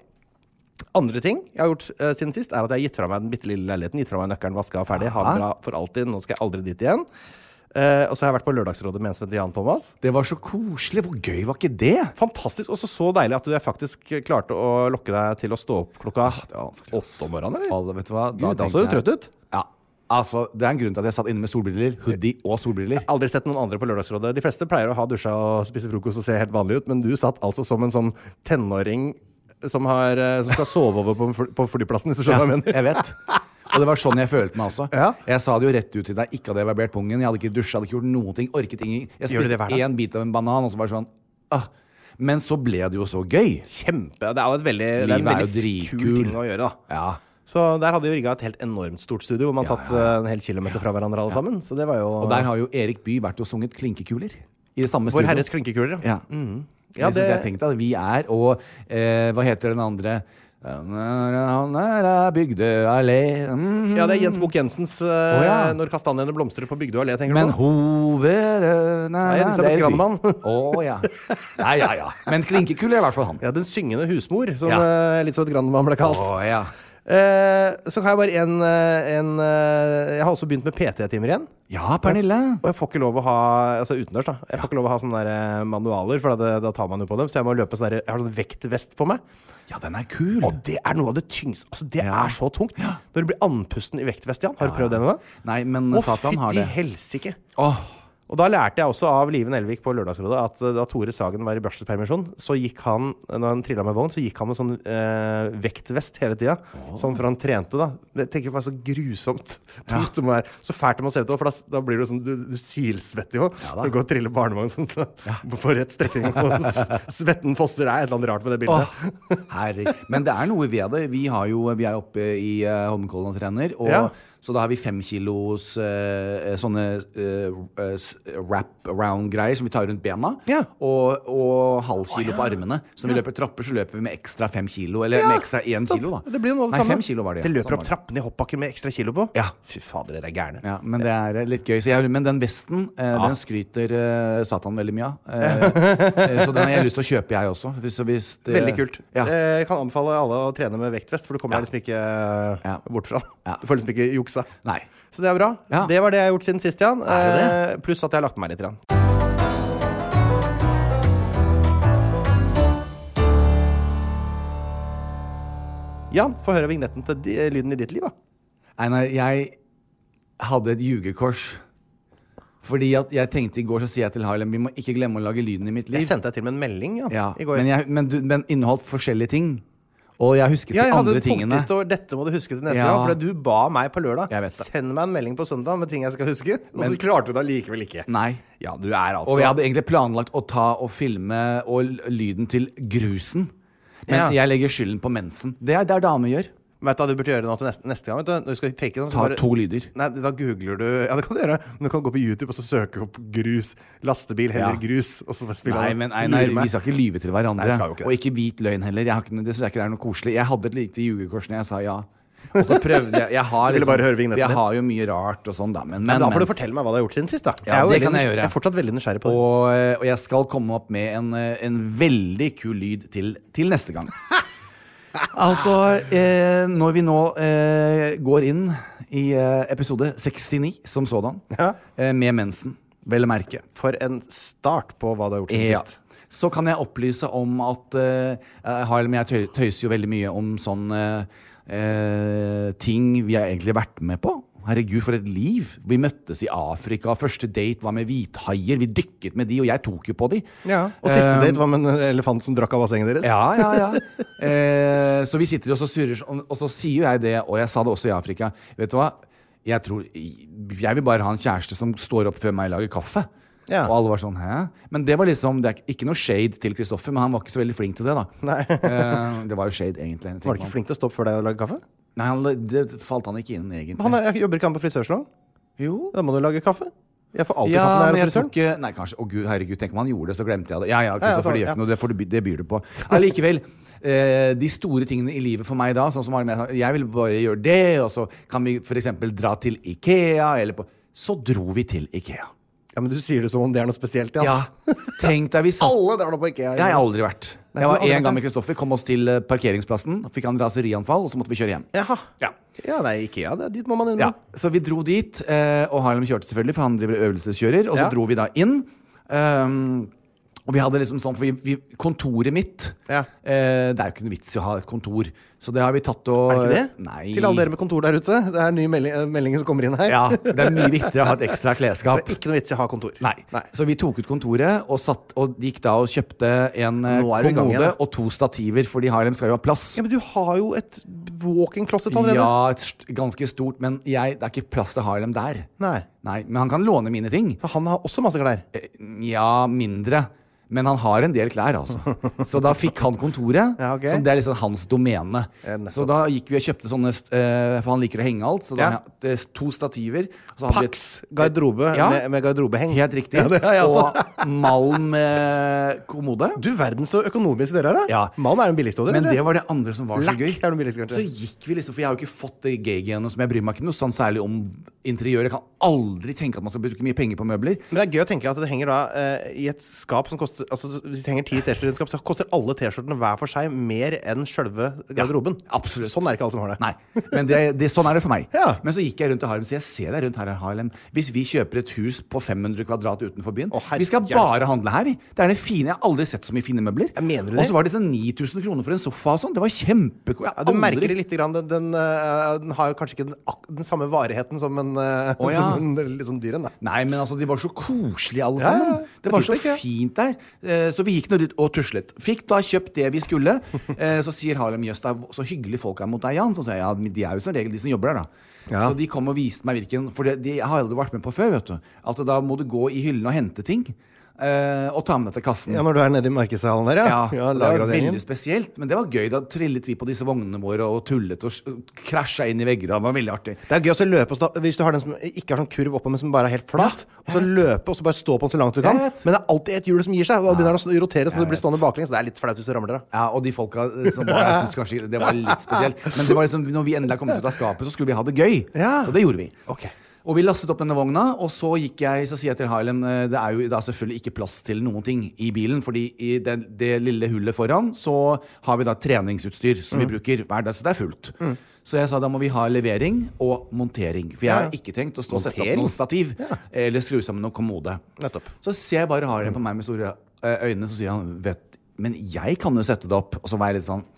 Andre ting jeg har gjort eh, siden sist, er at jeg har gitt fra meg den bitte lille leiligheten. Gitt fra meg nøkkelen, vaska ferdig. Ha det bra for alltid. Nå skal jeg aldri dit igjen. Eh, og så har jeg vært på Lørdagsrådet med en som heter Jan Thomas.
Det var så koselig. Hvor gøy var ikke det?
Fantastisk. Og så så deilig at du faktisk klarte å lokke deg til å stå opp klokka
Det var vanskelig.
åtte om morgenen, eller?
Alle, vet du hva?
Gud, da
tenkte
så du
jeg-
trøtt ut.
Ja, altså, det er en grunn til at jeg satt inne med solbriller, hoodie og solbriller.
Aldri sett noen andre på Lørdagsrådet. De fleste pleier å ha dusja og spise frokost og se helt vanlig ut, men du satt altså som en sånn tenåring som, har, eh, som skal sove over på, fly- på flyplassen, hvis du skjønner hva jeg mener.
Jeg vet. Og det var sånn jeg følte meg også.
Ja.
Jeg sa det jo rett ut til deg. Ikke hadde jeg barbert pungen. Jeg hadde ikke dusja, hadde ikke gjort noen ting. Orket ingen. Jeg
Gjør du det
spiste
hver dag?
én bit av en banan, og så var det sånn ah. Men så ble det jo så gøy.
Kjempe. Det er jo et veldig, det er en
Livet er
veldig
jo
kul
dritkul.
ting å gjøre, da.
Ja.
Så der hadde vi rigga et helt enormt stort studio, hvor man
Ja,
satt
ja, ja.
eh, en hel kilometer fra hverandre alle sammen. Så det var jo
Og der har jo Erik Bye vært og sunget klinkekuler. I det samme
Vår
studio.
Herres klinkekuler, ja.
Ja.
Ja,
det
det-
synes jeg tenkte at vi er, og eh, hva heter den andre? Han er Bygdø allé. Mm.
Ja, det er Jens Bukk Jensens eh,
Å, ja.
'Når kastanjene blomstrer på Bygdø allé', tenker
Men
du på?
hovedet
Nei, Elisabeth Grannemann.
Å ja. Ja, ja, ja. Men klinkekul er i hvert fall han.
Ja, 'Den syngende husmor', som
Ja.
eh, Elisabeth Grannemann ble kalt.
Å ja.
Eh, så har jeg bare en, eh, en eh, Jeg har også begynt med P T-timer igjen.
Ja, Pernille.
Og jeg får ikke lov å ha Altså utendørs, da. Jeg får ikke lov å ha sånne der eh, manualer, for da, da tar man jo på dem. Så jeg må løpe sånn der Jeg har sånn vektvest på meg.
Ja, den er kul.
Og det er noe av det tyngste. Altså, det
Ja.
er så tungt. Når du blir andpusten i vektvest, Jan. Har du prøvd det noe?
Nei, men
Å,
Satan har
fytti
det.
helsike.
Åh.
Og da lærte jeg også av Live Nelvik på Lørdagsrådet at da Tore Sagen var i børsespermisjon, så gikk han, når han trillet med vogn, så gikk han med sånn eh, vektvest hele tiden. Oh. Sånn for han trente da. Jeg tenker det var så grusomt. Ja. Det må være, så fælt det må se ut, for da, da blir du sånn, du, du silsvettig jo. Ja, du går og triller barnevogn sånn, så, ja. På rett strekning. Svetten foster er et eller annet rart med det bildet.
Oh, herre. Men det er noe ved det. Vi, har jo, vi er oppe i uh, Holmenkollen og trener, og ja. Så da har vi fem kilos uh, sånne uh, uh, wrap-around-greier som vi tar rundt bena, ja. og, og halv kilo oh, ja. På armene. Så når vi løper trapper, så løper vi med ekstra fem kilo, eller ja. Med ekstra én kilo da.
Det blir noe
Nei, fem kilo var det.
Det løper opp trappen i hoppbakken med ekstra kilo på?
Ja.
Fy fader, det er gærne.
Ja, men det er litt gøy. Så jeg, men den vesten, uh, ja. Den skryter uh, Satan veldig mye av. Uh, uh, så den har jeg lyst til å kjøpe jeg også. Hvis, hvis det,
veldig kult.
Ja.
Jeg kan anbefale alle å trene med vektvest, for du kommer ja. Liksom ikke uh, ja. Bort fra. Ja. Du får liksom ikke jukse.
Nei.
Så det er bra. Ja. Det var det jeg har gjort siden sist, Jan. Eh, pluss at jeg har lagt meg litt. Jan. Jan, få høre vignetten til de, lyden i ditt liv, da.
Einar, jeg hadde et jugekors. Fordi at jeg tenkte i går, så sier jeg til Harlem, vi må ikke glemme å lage lyden i mitt liv.
Jeg sendte deg til med en melding, Jan,
ja.
I går.
Men, jeg, men, du, men inneholdt forskjellige ting. Og jeg husket
ja,
de andre tingene.
Ja, jeg hadde et punkt dette må du huske til neste
ja.
gang. For du ba meg på lørdag,
jeg vet det.
Send meg en melding på søndag med ting jeg skal huske. Men, og så klarte du det likevel ikke.
Nei.
Ja, du er altså...
Og jeg hadde egentlig planlagt å ta og filme og lyden til grusen. Men ja. Jeg legger skylden på mensen. Det er det damer gjør.
Vet du hva du burde gjøre nå til neste, neste gang? Vet du? Når du skal fake sånn,
Ta
bare,
to lyder.
Nei, da googler du... Ja, det kan du gjøre. Men du kan gå på YouTube og så søke opp grus. Lastebil heller ja. Grus. Og så spille
nei, men nei, nei, vi skal ikke lyve til hverandre.
Nei, ikke
og ikke hvit løgn heller. Jeg har ikke, det synes jeg ikke er noe koselig. Jeg hadde et lite jugekors når jeg sa ja. Og så prøvde jeg... Jeg har,
liksom, bare høre
jeg har jo mye rart og sånn da. Men,
men, men da får du fortelle meg hva du har gjort siden sist da.
Ja, det kan jeg gjøre.
Jeg er fortsatt veldig nysgjerrig på det.
Og, og jeg skal komme opp med en, en veldig kul lyd til, til neste gang. Altså, eh, når vi nå eh, går inn i eh, episode sekstini som sådan, ja. eh, med mensen, vel merke.
For en start på hva du har gjort siden
ja.
Sist.
Så kan jeg opplyse om at eh, Harlem, jeg tøyser jo veldig mye om sånne eh, ting vi har egentlig vært med på. Herregud, for et liv. Vi møttes i Afrika. Første date var med hvithaier. Vi dykket med de, og jeg tok jo på de.
Ja, og siste um, date var med en elefant som drakk av bassenget deres.
Ja, ja, ja. eh, så vi sitter og så surrer, og så sier jeg det, og jeg sa det også i Afrika. Vet du hva? Jeg tror, jeg vil bare ha en kjæreste som står opp før meg og lager kaffe. Ja. Og alle var sånn, hæ? Men det var liksom, det er ikke noe shade til Kristoffer, men han var ikke så veldig flink til det da.
Nei.
eh, det var jo shade egentlig.
Var du ikke flink til å stoppe før deg og lage kaffe?
Nei, han, det falt han ikke inn egentlig.
Han er, jobber ikke han på frisørsalong?
Jo.
Da må du lage kaffe. Jeg får alltid
ja,
kaffe når jeg
er
frisøren.
Ikke, nei, kanskje, å Gud, herregud, tenk om han gjorde det, så glemte jeg det. Ja, ja,
ja,
Kristoffer,
ja,
det gjør ikke noe, det, får du, det byr du på. Allikevel, eh, de store tingene i livet for meg da, sånn som jeg vil bare gjøre det, og så kan vi for eksempel dra til Ikea, eller på, så dro vi til Ikea.
Ja, men du sier det som om det er noe spesielt, ja.
Ja, tenk deg vi satt...
Alle drar nå på Ikea.
Jeg har aldri vært. Jeg var en gang med Kristoffer, kom oss til parkeringsplassen, fikk han raserianfall, og så måtte vi kjøre hjem.
Jaha.
Ja.
Ja, nei, Ikea, det, dit må man inn.
Ja, så vi dro dit, eh, og Harlem kjørte selvfølgelig, for han driver øvelseskjører, og så ja. Dro vi da inn. Um, og vi hadde liksom sånn, for vi, vi, kontoret mitt,
ja.
eh, det er jo ikke noe vits i å ha et kontor. Så det har vi tatt og...
Er det ikke det?
Nei.
Til alle dere med kontor der ute, det er nye melding, meldinger som kommer inn her.
Ja, det er mye viktigere å ha et ekstra klesskap.
Det er ikke noe vits i å ha kontor.
Nei. Nei. Så vi tok ut kontoret, og, satt, og gikk da og kjøpte en kommode og to stativer, fordi Harlem skal jo ha plass.
Ja, men du har jo et walk-in closet allerede.
Ja, et st- ganske stort, men jeg, det er ikke plass til Harlem der.
Nei.
Nei, men han kan låne mine ting.
For han har også masse klær.
Ja, mindre. Men han har en del klær, altså. Så da fikk han kontoret,
ja, okay.
som det er liksom hans domene. Så da gikk vi og kjøpte sånne, for han liker å henge alt, så da ja. Det er to stativer.
Pax garderobe ja. med, med garderobeheng.
Helt riktig.
Ja, det er jeg altså.
Og Malm med kommode.
Du, verden så økonomisk dere er da.
Ja.
Malm er den billigste av det.
Men det var det andre som var
Lack
så gøy.
Er den billigste, kanskje.
Så gikk vi liksom, for jeg har jo ikke fått det gay-genet som jeg bryr meg ikke noe sånn særlig om interiør. Jeg kan aldri tenke at man skal bruke mye penger på møbler.
Men det er gøy å tenke at det henger da uh, i et skap som koster koster, altså, hvis de henger ti T-skjorter i en skap, så koster alle T-skjortene hver for seg mer enn selve garderoben.
Ja, absolutt.
Sånn er ikke alle som har det.
Nei, men det, det, sånn er det for meg.
Ja.
Men så gikk jeg rundt i Harlem, så jeg ser deg rundt her i Harlem. Hvis vi kjøper et hus på fem hundre kvadrat utenfor byen,
Å,
vi skal bare handle her, vi. Det er det fine, jeg har aldri sett så mye fine møbler.
Jeg mener du det?
Og så var det sånn ni tusen kroner for en sofa og sånn. Det var kjempekul.
Ja, du merker det litt grann. Den, den, uh, den har jo kanskje ikke den, den samme varigheten som en, uh,
Å, ja.
som en liksom dyren. Da.
Nei, men altså, de var så koselige alle
Ja,
sammen.
ja.
Det var så
Jeg tror det,
fint der. Eh, Så vi gikk nå ut og tuslet. Fikk da kjøpt det vi skulle. Eh, Så sier Harlem, jøss, det er så hyggelig folk er mot deg, Jan. Så sier jeg, ja, men de er jo som regel de som jobber der da.
Ja.
Så de kom og viste meg hvilken, for det, de har aldri vært med på før, vet du. At da må du gå i hyllen og hente ting. eh, Og ta med deg til kassen.
Ja, når du er nede i markedshallen der, ja.
Ja,
ja
det var
lageravdelingen.
veldig spesielt. Men det var gøy. Da trillet vi på disse vognene våre og tullet og s- krasja inn i veggene. Det var veldig artig.
Det er gøy å løpe, og stå- hvis du har den som ikke har sånn kurv oppe, men som bare er helt flat, og så løpe, og så bare stå på den så langt du kan.
Jeg vet.
Men det er alltid et hjul som gir seg, og da begynner den å rotere, så du blir stående baklengs. Det er litt flaut hvis du ramler da.
Ja, og de folka som var jeg synes kanskje det var litt spesielt. Men det var liksom, når vi endelig kom ut av skapet, så skulle vi ha det gøy.
Ja.
Så det gjorde vi.
Ok.
Og vi lastet opp denne vogna, og så gikk jeg, så sier jeg til Harlem, eh, det er jo da selvfølgelig ikke plass til noen ting i bilen, fordi i det, det lille hullet foran, så har vi da treningsutstyr som vi bruker hver dag, så det er fullt. Så jeg sa, da må vi ha levering og montering, for jeg har
Ja.
ikke tenkt å stå og sette opp
Montering?
noen stativ, eller skru sammen noen kommode.
Nettopp.
Så ser jeg bare Harlem på meg med store eh, øyne, så sier han, vet, men jeg kan jo sette det opp, og så var jeg litt sånn,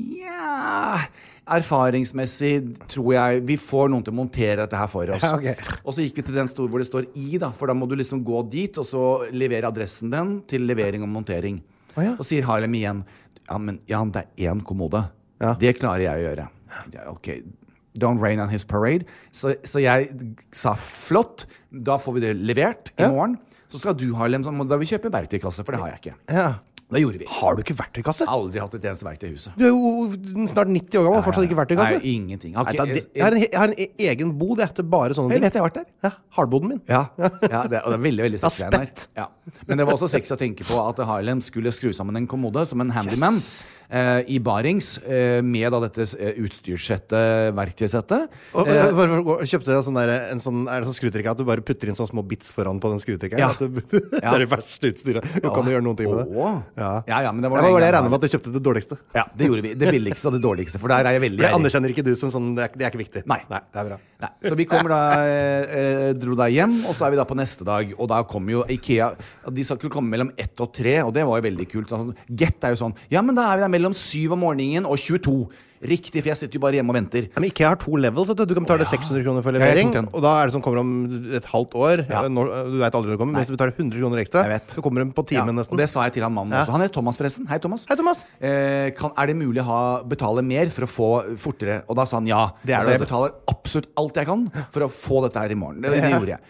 ja, erfaringsmessig tror jeg vi får noen til å montere dette her for oss.
Ja, ok.
Og så gikk vi til den store hvor det står I da, for da må du liksom gå dit og så levere adressen den til levering og montering.
Å, ja.
Og sier Harlem igjen, ja, men Jan, det er en kommode.
Ja.
Det klarer jeg å gjøre. Ja, ok, don't rain on his parade. Så, så jeg sa, flott, da får vi det levert I
Ja.
morgen. Så skal du, Harlem, så må da vi kjøpe verktøykasse, for det har jeg ikke.
Ja.
Det gjorde vi.
Har du ikke verktøykasse?
Aldri hatt et eneste verktøy I huset.
Du er jo snart nitti år gammel, fortsatt ikke verktøykasse.
Nei, ingenting. Har
Nei,
ikke-
da, det, jeg, har en, jeg har en e- egen bod, jeg, til bare sånne
Jeg
ting.
vet jeg har vært der.
Ja, hardboden min.
Ja, ja det, og det er veldig, veldig sexy
Ja,
den her.
spett.
Ja. Men det var også sexy å tenke på at Harlem skulle skru sammen en kommode som en handyman
Yes.
eh, I Barings eh, med da dette eh, utstyrssettet, verktøysettet.
Og,
Eh,
og, bare, for å gå- kjøpte jeg sånn der, en sånn, er det sånn skrutrekker at du bare putter inn sånne små bits foran på den skrutrekkeren?
Ja.
At du, det er det verste utstyret. Du kan jo gjøre noen ting med det.
Åh.
Ja.
Ja, ja, men det var
Det var bare det jeg
en gang-
regner med at du kjøpte det dårligste.
Ja, det gjorde vi. Det billigste og det dårligste, for der er jeg veldig
For det
ærlig.
anerkjenner ikke du som sånn, det er, det er ikke viktig.
Nei.
det er bra.
Nei. Så vi kommer da eh, dro da hjem, og så er vi da på neste dag. Og da kommer jo IKEA. De skulle komme mellom ett og tre, og det var jo veldig kult. Altså, Get er jo sånn, ja, men da er vi der mellom syv om morgenen og tjueto. Riktig, for jeg sitter jo bare hjemme og venter.
Ja, men IKEA har to levels. Vet du. Du kan betale
Ja.
seks hundre kroner for
Ja, jeg
levering,
tok den.
og da er det som kommer om et halvt år.
Ja.
Når, du vet aldri når det kommer. Hvis du betaler hundre kroner ekstra,
Jeg vet.
så kommer de på
Ja,
timen
og
nesten.
det sa jeg til han mannen
Ja.
også. Han heter Thomas forresten. Hei, Thomas.
Hei, Thomas.
Eh, kan, er det mulig å ha, betale mer for å få fortere? Og da sa han ja.
Det er
så
det,
jeg
vet du.
betaler absolutt alt jeg kan for å få dette her I morgen. Det, det
Ja.
gjorde jeg.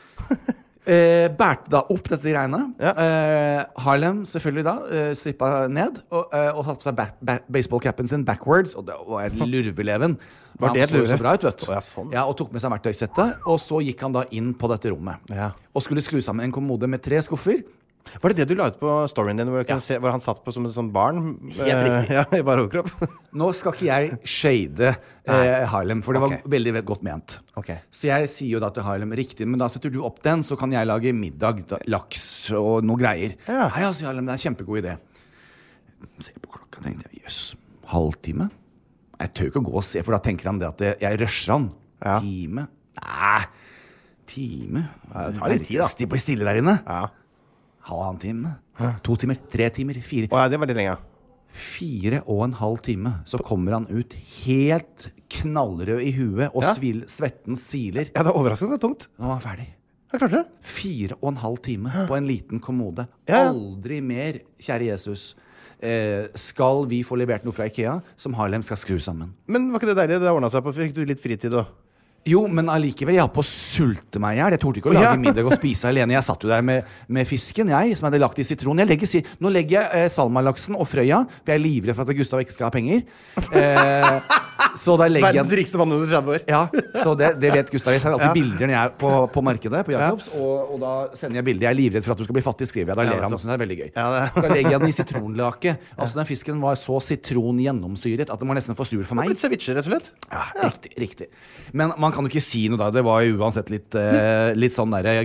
Eh, bærte da opp dette greiene.
Ja.
Eh, Harlem selvfølgelig da eh, strippa ned og, eh, og satt på seg ba ba baseballcapen sin backwards. Og det var et lurveleven.
Var
Han
det et
så jo
lurve?
så bra ut, vet du.
Å, ja, sånn.
Ja, og tok med seg verktøysettet. Og så gikk han da inn på dette rommet.
Ja.
Og skulle skru sammen en kommode med tre skuffer.
Var det det du la ut på storyen din, hvor, du
Ja.
kunne se, hvor han satt på som en sånn barn?
Helt
Eh,
riktig.
Ja, I bare overkropp.
Nå skal ikke jeg shade eh, Harlem, for det var
Ok.
veldig godt ment.
Ok.
Så jeg sier jo da til Harlem, riktig, men da setter du opp den, så kan jeg lage middag, da, laks og noe greier.
Ja.
Hei, ja, sier Harlem, det er en kjempegod idé. Se på klokka, tenkte jeg, jøss, halvtime? Jeg tør ikke å gå og se, for da tenker han det at det, jeg rusher han.
Ja.
Time? Nei, time?
Ja, det tar litt tid, da.
De blir stille der inne.
Ja.
Halvannen time? To timer? Tre timer? Fire?
Å, ja, det var litt lenge.
Fire og en halv time, så kommer han ut helt knallrød I huet, og
Ja.
svil, svetten siler.
Ja, det er overraskende tungt.
Nå var han ferdig.
Jeg klarte det.
Fire og en halv time på en liten kommode.
Ja.
Aldri mer, kjære Jesus, eh, skal vi få levert noe fra IKEA som Harlem skal skru sammen.
Men var ikke det deilig? Det ordnet seg på. Fikk du litt fritid da?
Jo, men allikevel, jeg har på å sulte meg her. Jeg torde ikke å lage
Ja.
middag og spise alene. Jeg satt jo der med, med fisken, jeg, som jeg hadde lagt I sitron. Jeg legger, si- nå legger jeg eh, salmalaksen og frøya, for jeg er livredd for at Gustav ikke skal ha penger. Eh, så da legger jeg...
Verdens rikeste mann under tretti år.
Ja, så det, det vet Gustav. Jeg tar alltid
Ja.
bilder når jeg er på, på markedet, på Jacobs, og, og da sender jeg bilder. Jeg er livredd for at du skal bli fattig, skriver jeg. Da
Ja,
ler han
nettopp.
også, det er veldig gøy.
Ja, det-
Da legger jeg den I sitronlake. Altså, den fisken var så sitrongjennomsyret at den var nesten for sur for meg.
Litt ceviche, rett og slett.
Ja, riktig, riktig. Men man kan jo ikke si noe da. Det var jo uansett litt, eh, litt sånn derre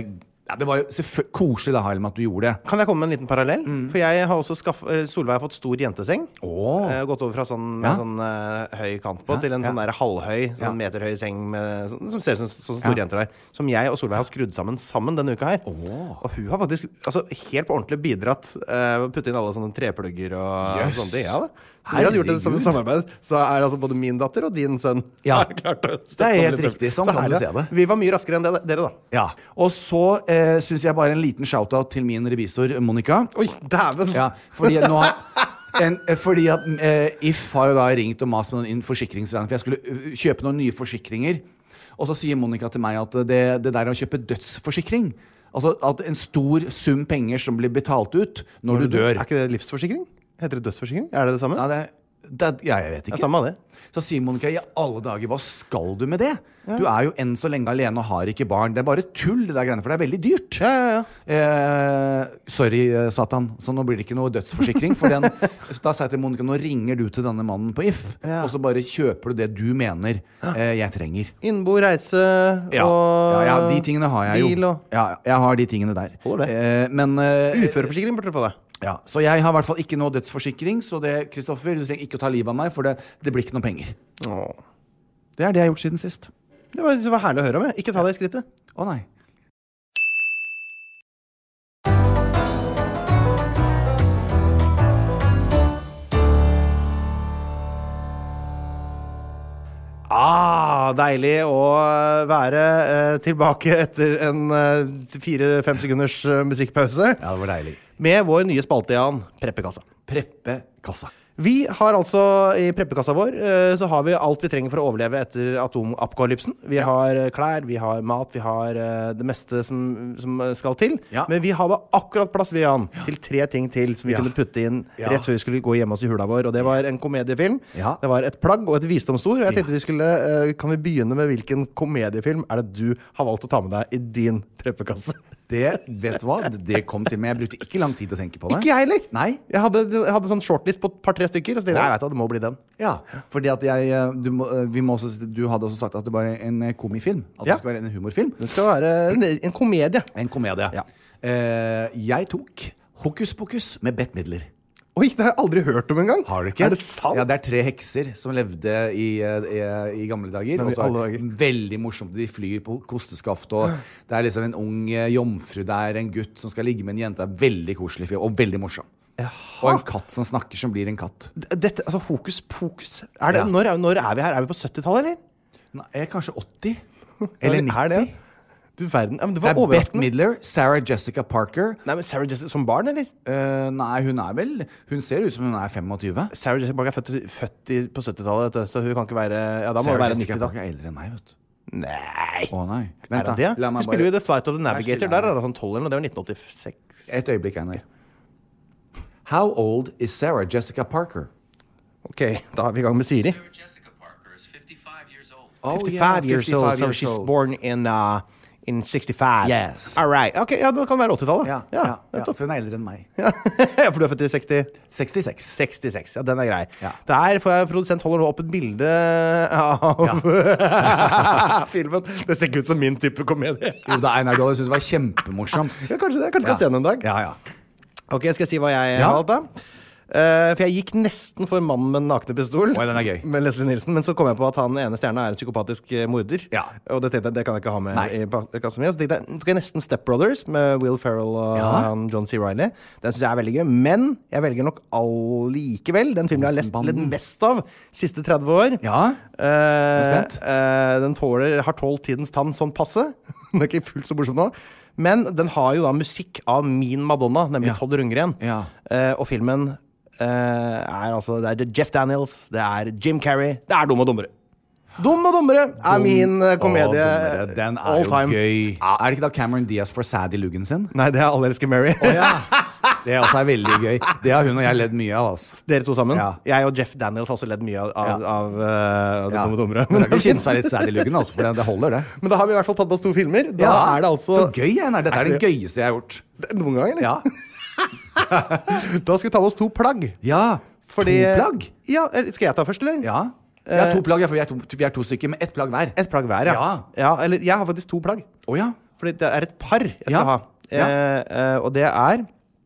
Ja, det var jo selvfø- koselig da, Harlem, at du gjorde det.
Kan jeg komme med en liten parallell? For jeg har også skaff, eh, Solveig har fått stor jenteseng.
Åh.
Eh, gått over fra sånn, med
Ja.
sånn eh, høy kant på
Ja,
til en
ja.
sånn der halvhøy, sånn
Ja.
meterhøy seng med, sånn, som ser ut som sånn store
Ja.
jenter har. Som jeg og Solveig har skrudd sammen sammen denne uka her.
Åh.
Og hun har faktisk altså, helt på ordentlig bidratt. Uh, Putte inn alle sånne treplugger og
Jøss.
sånne ting. Ja, da. Så vi hadde gjort et
Herregud.
samarbeid. Så er altså både min datter og din sønn
Ja.
har klart å
Det er helt
sammen litt.
riktig, sånn
Så
kan du
herlig.
se det.
Vi var mye raskere enn det, dere, da.
Ja. Og så eh, syns jeg bare en liten shout-out til min revisor, Monica.
Oi, dæven!
Ja, fordi nå har en, fordi at eh, If har jo da ringt og mast med den forsikringsregningen, for jeg skulle uh, kjøpe noen nye forsikringer. Og så sier Monica til meg at det, det der å kjøpe dødsforsikring, altså at en stor sum penger som blir betalt ut når du dør.
Er ikke det livsforsikring? Heter det dødsforsikring? Er det det samme?
Ja, det, det, ja, jeg vet
Det
ikke.
er samme av det.
Så sier Monica, i alle dager, hva skal du med det? Du er jo enn så lenge alene og har ikke barn. Det er bare tull, det der greiene, for det er veldig dyrt.
Ja, ja, ja.
Eh, sorry, eh, Satan. Så nå blir det ikke noe dødsforsikring. For den, da sa jeg til Monica, nå ringer du til denne mannen på If,
Ja.
og så bare kjøper du det du mener eh, jeg trenger.
Innbo, reise
Ja.
og
ja, ja, de tingene har jeg jo.
bil og
Ja, jeg har de tingene der.
Holder det.
Eh, men eh,
Uføreforsikring burde du få deg.
ja, så jeg har i hvert fall ikke noe dødsforsikring. Så det, Kristoffer, du trenger ikke å ta livet av meg, for det, det blir ikke noe penger.
Åh.
Det er det jeg har gjort siden sist.
Det var, det var herlig å høre om. Jeg. Ikke ta det i skrittet.
Å nei.
Ah, deilig å være eh, tilbake etter en eh, fire-fem sekunders eh, musikkpause
Ja, det var deilig.
med vår nye spalte, Jan, Preppekassa.
Preppekassa.
Vi har altså i preppekassa vår eh, så har vi alt vi trenger for å overleve etter atomapokalypsen. Vi har eh, klær, vi har mat, vi har eh, det meste som, som skal til.
Ja.
Men vi hadde akkurat plass, vi, Jan, til tre ting til som vi
Ja.
kunne putte inn
Ja.
rett før vi skulle gå hjemme oss i hula vår. Og det var en komediefilm,
Ja.
det var et plagg og et visdomsord. Og jeg tenkte
Ja.
vi skulle, eh, kan vi begynne med hvilken komediefilm er det du har valgt å ta med deg i din preppekasse?
Det, vet du hva? Det kom til meg. Jeg brukte ikke lang tid å tenke på det.
Ikke jeg heller!
Nei.
Jeg hadde, jeg hadde sånn shortlist på et par-tre stykker, og så tenkte jeg, jeg vet hva, det må bli den.
Ja, fordi at jeg du, må, vi må også, du hadde også sagt at det var en komifilm. Altså
Ja.
det skal være en humorfilm.
Det skal være en, en komedie.
En komedie.
Ja.
Eh, jeg tok Hokus Pokus med Bette Midler.
Oi, det har jeg aldri hørt om engang.
Har du ikke?
Er det sant?
Ja, det er tre hekser som levde i, i, i gamle dager.
Men i
Og så er
alle
det
dager.
veldig morsomt. De flyr på kosteskaft, og det er liksom en ung eh, jomfru der, en gutt som skal ligge med en jente. Det er veldig koselig film, og veldig morsom. Og en katt som snakker, som blir en katt.
Dette, altså Hokus Pokus er det,
Ja.
når, er- når er vi her? Er vi på syttitallet, eller?
Nei, kanskje åtti? Eller nitti?
Er det? Du verden. Ja, men det
Det
var
er Bette
overraskende.
Midler, Sarah Jessica Parker.
Nei, men Sarah Jessica som barn, eller?
Eh, nei, hun er vel Hun ser ut som hun er femogtyve.
Sarah Jessica Parker er født, født i, på syttitallet, vet du, så hun kan ikke være Ja, da må
Sarah
hun være
Jessica
nitti, da.
Parker er eldre enn meg, vet du.
Nei!
Å nei.
Er
Vent,
det det?
da. La
Hun
meg
spiller jo i
bare
The Flight of the Navigator. Der er det sånn tolv eller noe. Det var nitten åttiseks.
Et øyeblikk, Einar. How old is Sarah Jessica Parker?
Ok, da er vi i gang med Siri.
Sarah Jessica Parker is fifty-five years old.
Oh,
fifty-five years old,
fifty-five
so
years
she's
old.
born in, uh, in sixty-five.
Yes.
All right. Ok, ja, det kan være åttitallet.
Ja, ja, ja,
nettopp.
så hun er eldre enn meg.
Ja. For du er født i seksti?
sekstiseks.
sekstiseks, ja, den er grei.
Ja.
Der får jeg produsent holder nå opp et bilde av filmen. Det ser ikke ut som min type komedie.
Jo da, Einar, du hadde syntes det var kjempemorsomt.
Ja, kanskje det. Kanskje skal
Ja.
se den en dag.
Ja, ja.
Ok, skal jeg si hva jeg
Ja.
har valgt, da? Eh, for jeg gikk nesten for Mannen med den nakne pistol.
Oi, den er gøy.
Med Leslie Nielsen, men så kom jeg på at han ene stjerna er en psykopatisk eh, morder.
Ja.
Og det tenkte jeg, det kan jeg ikke ha med
Nei.
i pakka mi. Så tenkte jeg, tok jeg nesten Step Brothers med Will Ferrell og
Ja.
han John C. Reilly. Den syns jeg er veldig gøy. Men jeg velger nok allikevel den filmen jeg har lest
Olsenbanden.
lest mest av siste tretti år.
Ja,
Eh,
spent.
eh, den tåler, har tålt tidens tann sånn passe. Den er ikke fullt så morsom nå. Men den har jo da musikk av min Madonna, nemlig
Ja.
Todd Rundgren.
Ja.
Eh, og filmen eh, er altså Det er Jeff Daniels, det er Jim Carrey, det er Dum og dummere. Dum og dummere er min eh, komedie.
Å, dummere. Den er
all
jo
time.
gøy. Er det ikke da Cameron Diaz for Sadie looken sin?
Nei, det er Alle elsker Mary.
Det er også er veldig gøy. Det har hun og jeg ledd mye av. Altså.
Dere to sammen.
Ja.
Jeg og Jeff Daniels har også ledd mye av, av,
Ja.
av, eh,
Ja.
Dum og dummere.
Men det er ikke kjenne seg litt Sadie looken, altså, for det, det holder, det.
Men da har vi i hvert fall tatt på oss to filmer. Da er det altså
Så gøy, Einar. Dette er det gøyeste jeg har gjort.
Noen gang, eller?
Ja.
Da skal vi ta med oss to plagg.
Ja.
Fordi-
To plagg?
Ja, er- Skal jeg ta først, eller?
Ja. Vi har to plagg, ja, for vi er to, vi er to stykker med ett plagg hver.
Et plagg hver, ja.
Ja.
ja. Eller jeg har faktisk to plagg.
Å ja.
Fordi det er et par jeg skal
Ja.
ha.
Ja.
Eh, eh, og det er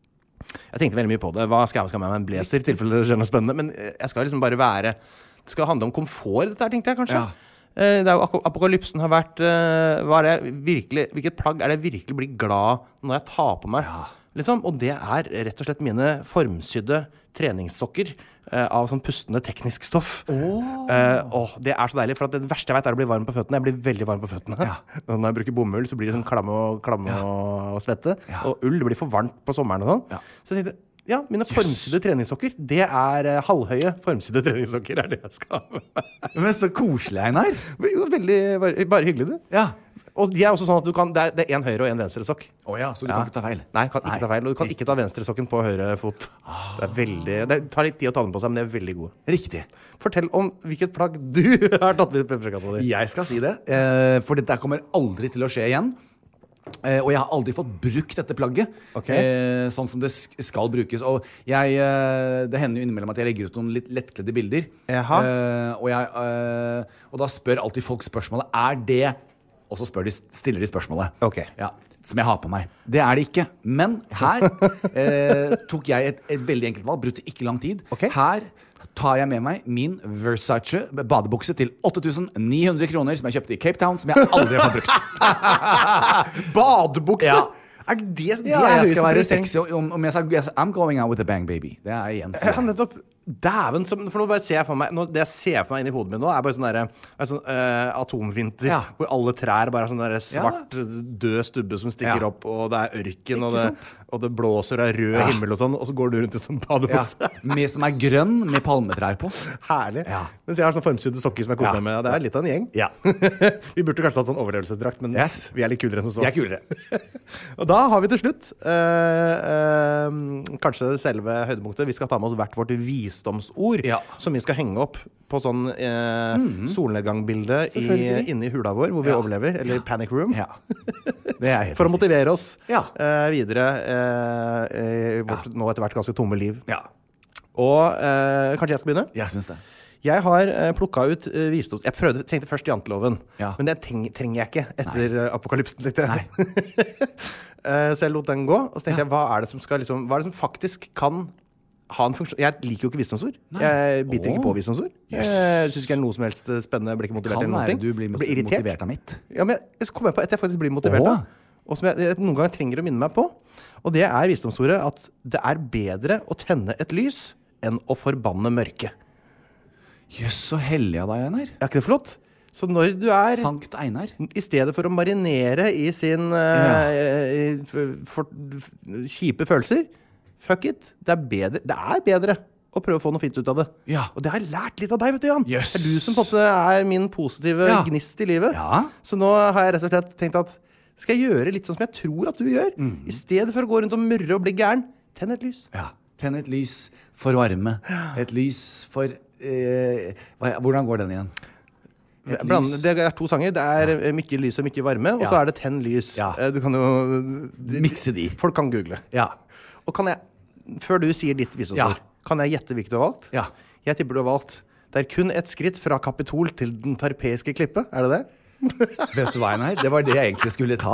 Jeg tenkte veldig mye på det. Hva skal jeg skal ha med meg? En blazer, i tilfelle det skjer noe spennende. Men jeg skal liksom bare være Det skal handle om komfort, dette her, tenkte jeg kanskje.
Ja.
Eh, det er jo ap- Apokalypsen har vært eh, hva er det virkelig, hvilket plagg er det jeg virkelig blir glad når jeg tar på meg? Liksom? Og det er rett og slett mine formsydde treningssokker eh, av sånn pustende teknisk stoff. Oh. Eh, åh, det er så deilig, for at det verste jeg vet er å bli varm på føttene. Jeg blir veldig varm på føttene.
Ja.
Og når jeg bruker bomull, så blir det sånn klamme og, klamme
Ja.
og, og svette.
Ja.
Og ull, det blir for varmt på sommeren og sånn.
Ja.
Så jeg tenkte, ja, mine formsydde treningssokker, det er eh, halvhøye formsydde treningssokker, er det jeg skal ha med meg.
Men så koselig, Einar.
Jo, Veldig, bare, bare hyggelig, du.
Ja.
Og de er også sånn at du kan, det er, det er en høyre og en venstre sokk.
Åja, så du
Ja.
kan ikke ta feil.
Nei, kan ikke
Nei.
ta feil. Og du kan ikke ta venstre sokken på høyre fot. Det er veldig, det tar litt tid å ta den på seg, men det er veldig gode.
Riktig.
Fortell om hvilket plagg du har tatt med i prøvekassa di.
Jeg skal si det, eh, for dette kommer aldri til å skje igjen. Eh, og jeg har aldri fått brukt dette plagget
Ok.
eh, sånn som det sk- skal brukes. Og jeg, eh, det hender jo innimellom at jeg legger ut noen litt lettkledde bilder.
Jaha.
Eh, og, jeg, eh, og da spør alltid folk spørsmålet er det. Og så spør de, stiller de spørsmålet.
Ok.
Ja, som jeg har på meg. Det er det ikke. Men her eh, tok jeg et, et veldig enkelt valg. Brukte ikke lang tid.
Ok.
Her tar jeg med meg min Versace badebukse til åtte tusen ni hundre kroner som jeg kjøpte i Cape Town, som jeg aldri har fått brukt.
Badebukse?
Ja.
Er det, det
Ja,
er
jeg
høyest
skal være
prioritering.
sexy. og Om, om jeg sa yes, I'm going out with a bang, baby. Det er igjen
Ja, nettopp. Dæven, som- for nå bare ser jeg for meg nå, det jeg ser for meg inn i hodet mitt nå, er bare sånn derre er sånn, eh, atomvinter,
Ja.
hvor alle trær bare er sånn der
Ja.
svart, død stubbe som stikker
Ja.
opp, og det er ørken, og
Ikke
det,
sant?
og det blåser av rød
Ja.
himmel og sånn, og så går du rundt i sånn
ja.
badebukse.
Med, som er grønn, med palmetrær på.
Herlig.
Ja.
Mens jeg har sånn formsydde sokker som jeg koser
Ja.
meg med. Det er litt av en gjeng.
Ja.
Vi burde kanskje tatt sånn overlevelsesdrakt, men
Yes.
vi er litt kulere enn som så.
De er kulere.
Og da har vi til slutt eh, eh, kanskje selve høydepunktet. Vi skal ta med oss hvert vårt visdomsord,
Ja.
som vi skal henge opp på sånn eh, solnedgangbilde i,
Selvfølgelig.
inne i hula vår, hvor vi
Ja.
overlever, eller panic room.
Ja. Det er helt
For å
riktig.
motivere oss
Ja.
eh, videre eh, i vårt nå etter hvert ganske tomme liv.
Ja,
Og eh, kanskje jeg skal begynne?
jeg syns det.
Jeg har uh, plukka ut uh, visdoms... Jeg prøvde, tenkte først janteloven,
Ja.
men det treng, trenger jeg ikke etter uh, apokalypsen. Tenkte jeg. uh, så jeg lot den gå. Og så tenkte jeg, hva er det som skal liksom, hva er det som faktisk kan ha en funksjon? Jeg liker jo ikke visdomsord. Jeg biter ikke
Åh.
på visdomsord. Jeg syns ikke det er noe som helst spennende. Blir ikke motivert
Kan
eller noe.
være du blir
Jeg
mot-
irritert.
motivert av mitt.
Ja, men jeg, så kom jeg på et jeg faktisk blir motivert
Åh.
av. Og som jeg, jeg noen ganger trenger å minne meg på. Og det er visdomsordet at det er bedre å tenne et lys enn å forbanne mørket.
Jøss, så hellig av deg, Einar.
Er ikke det flott? Så når du er
Sankt Einar.
I stedet for å marinere i sin eh, f- for, f- kjipe følelser, fuck it. Det er bedre, det er bedre å prøve å få noe fint ut av det.
Ja.
Og det har jeg lært litt av deg, vet du, Jan.
Yes.
Det er du som på en måte er min positive
Ja.
gnist i livet.
Ja.
Så nå har jeg rett og slett tenkt at skal jeg gjøre litt sånn som jeg tror at du gjør? I stedet for å gå rundt og murre og bli gæren, tenn et lys.
Ja. Tenn et lys for varme. Et lys for eh, hva, Hvordan går den igjen? Et
Bland,
lys.
det er to sanger. Det er eh, mye lys og mye varme, og
Ja.
så er det tenn lys.
Ja.
Eh, Du kan jo
Mikse de.
Folk kan google.
Ja.
Og kan jeg, før du sier ditt visdomsord,
Ja.
kan jeg gjette hvilket du har valgt?
Ja.
Jeg tipper du har valgt det er kun et skritt fra Kapitol til den tarpeiske klippe. Er det det?
Vet du hva, Einar? Det var det jeg egentlig skulle ta.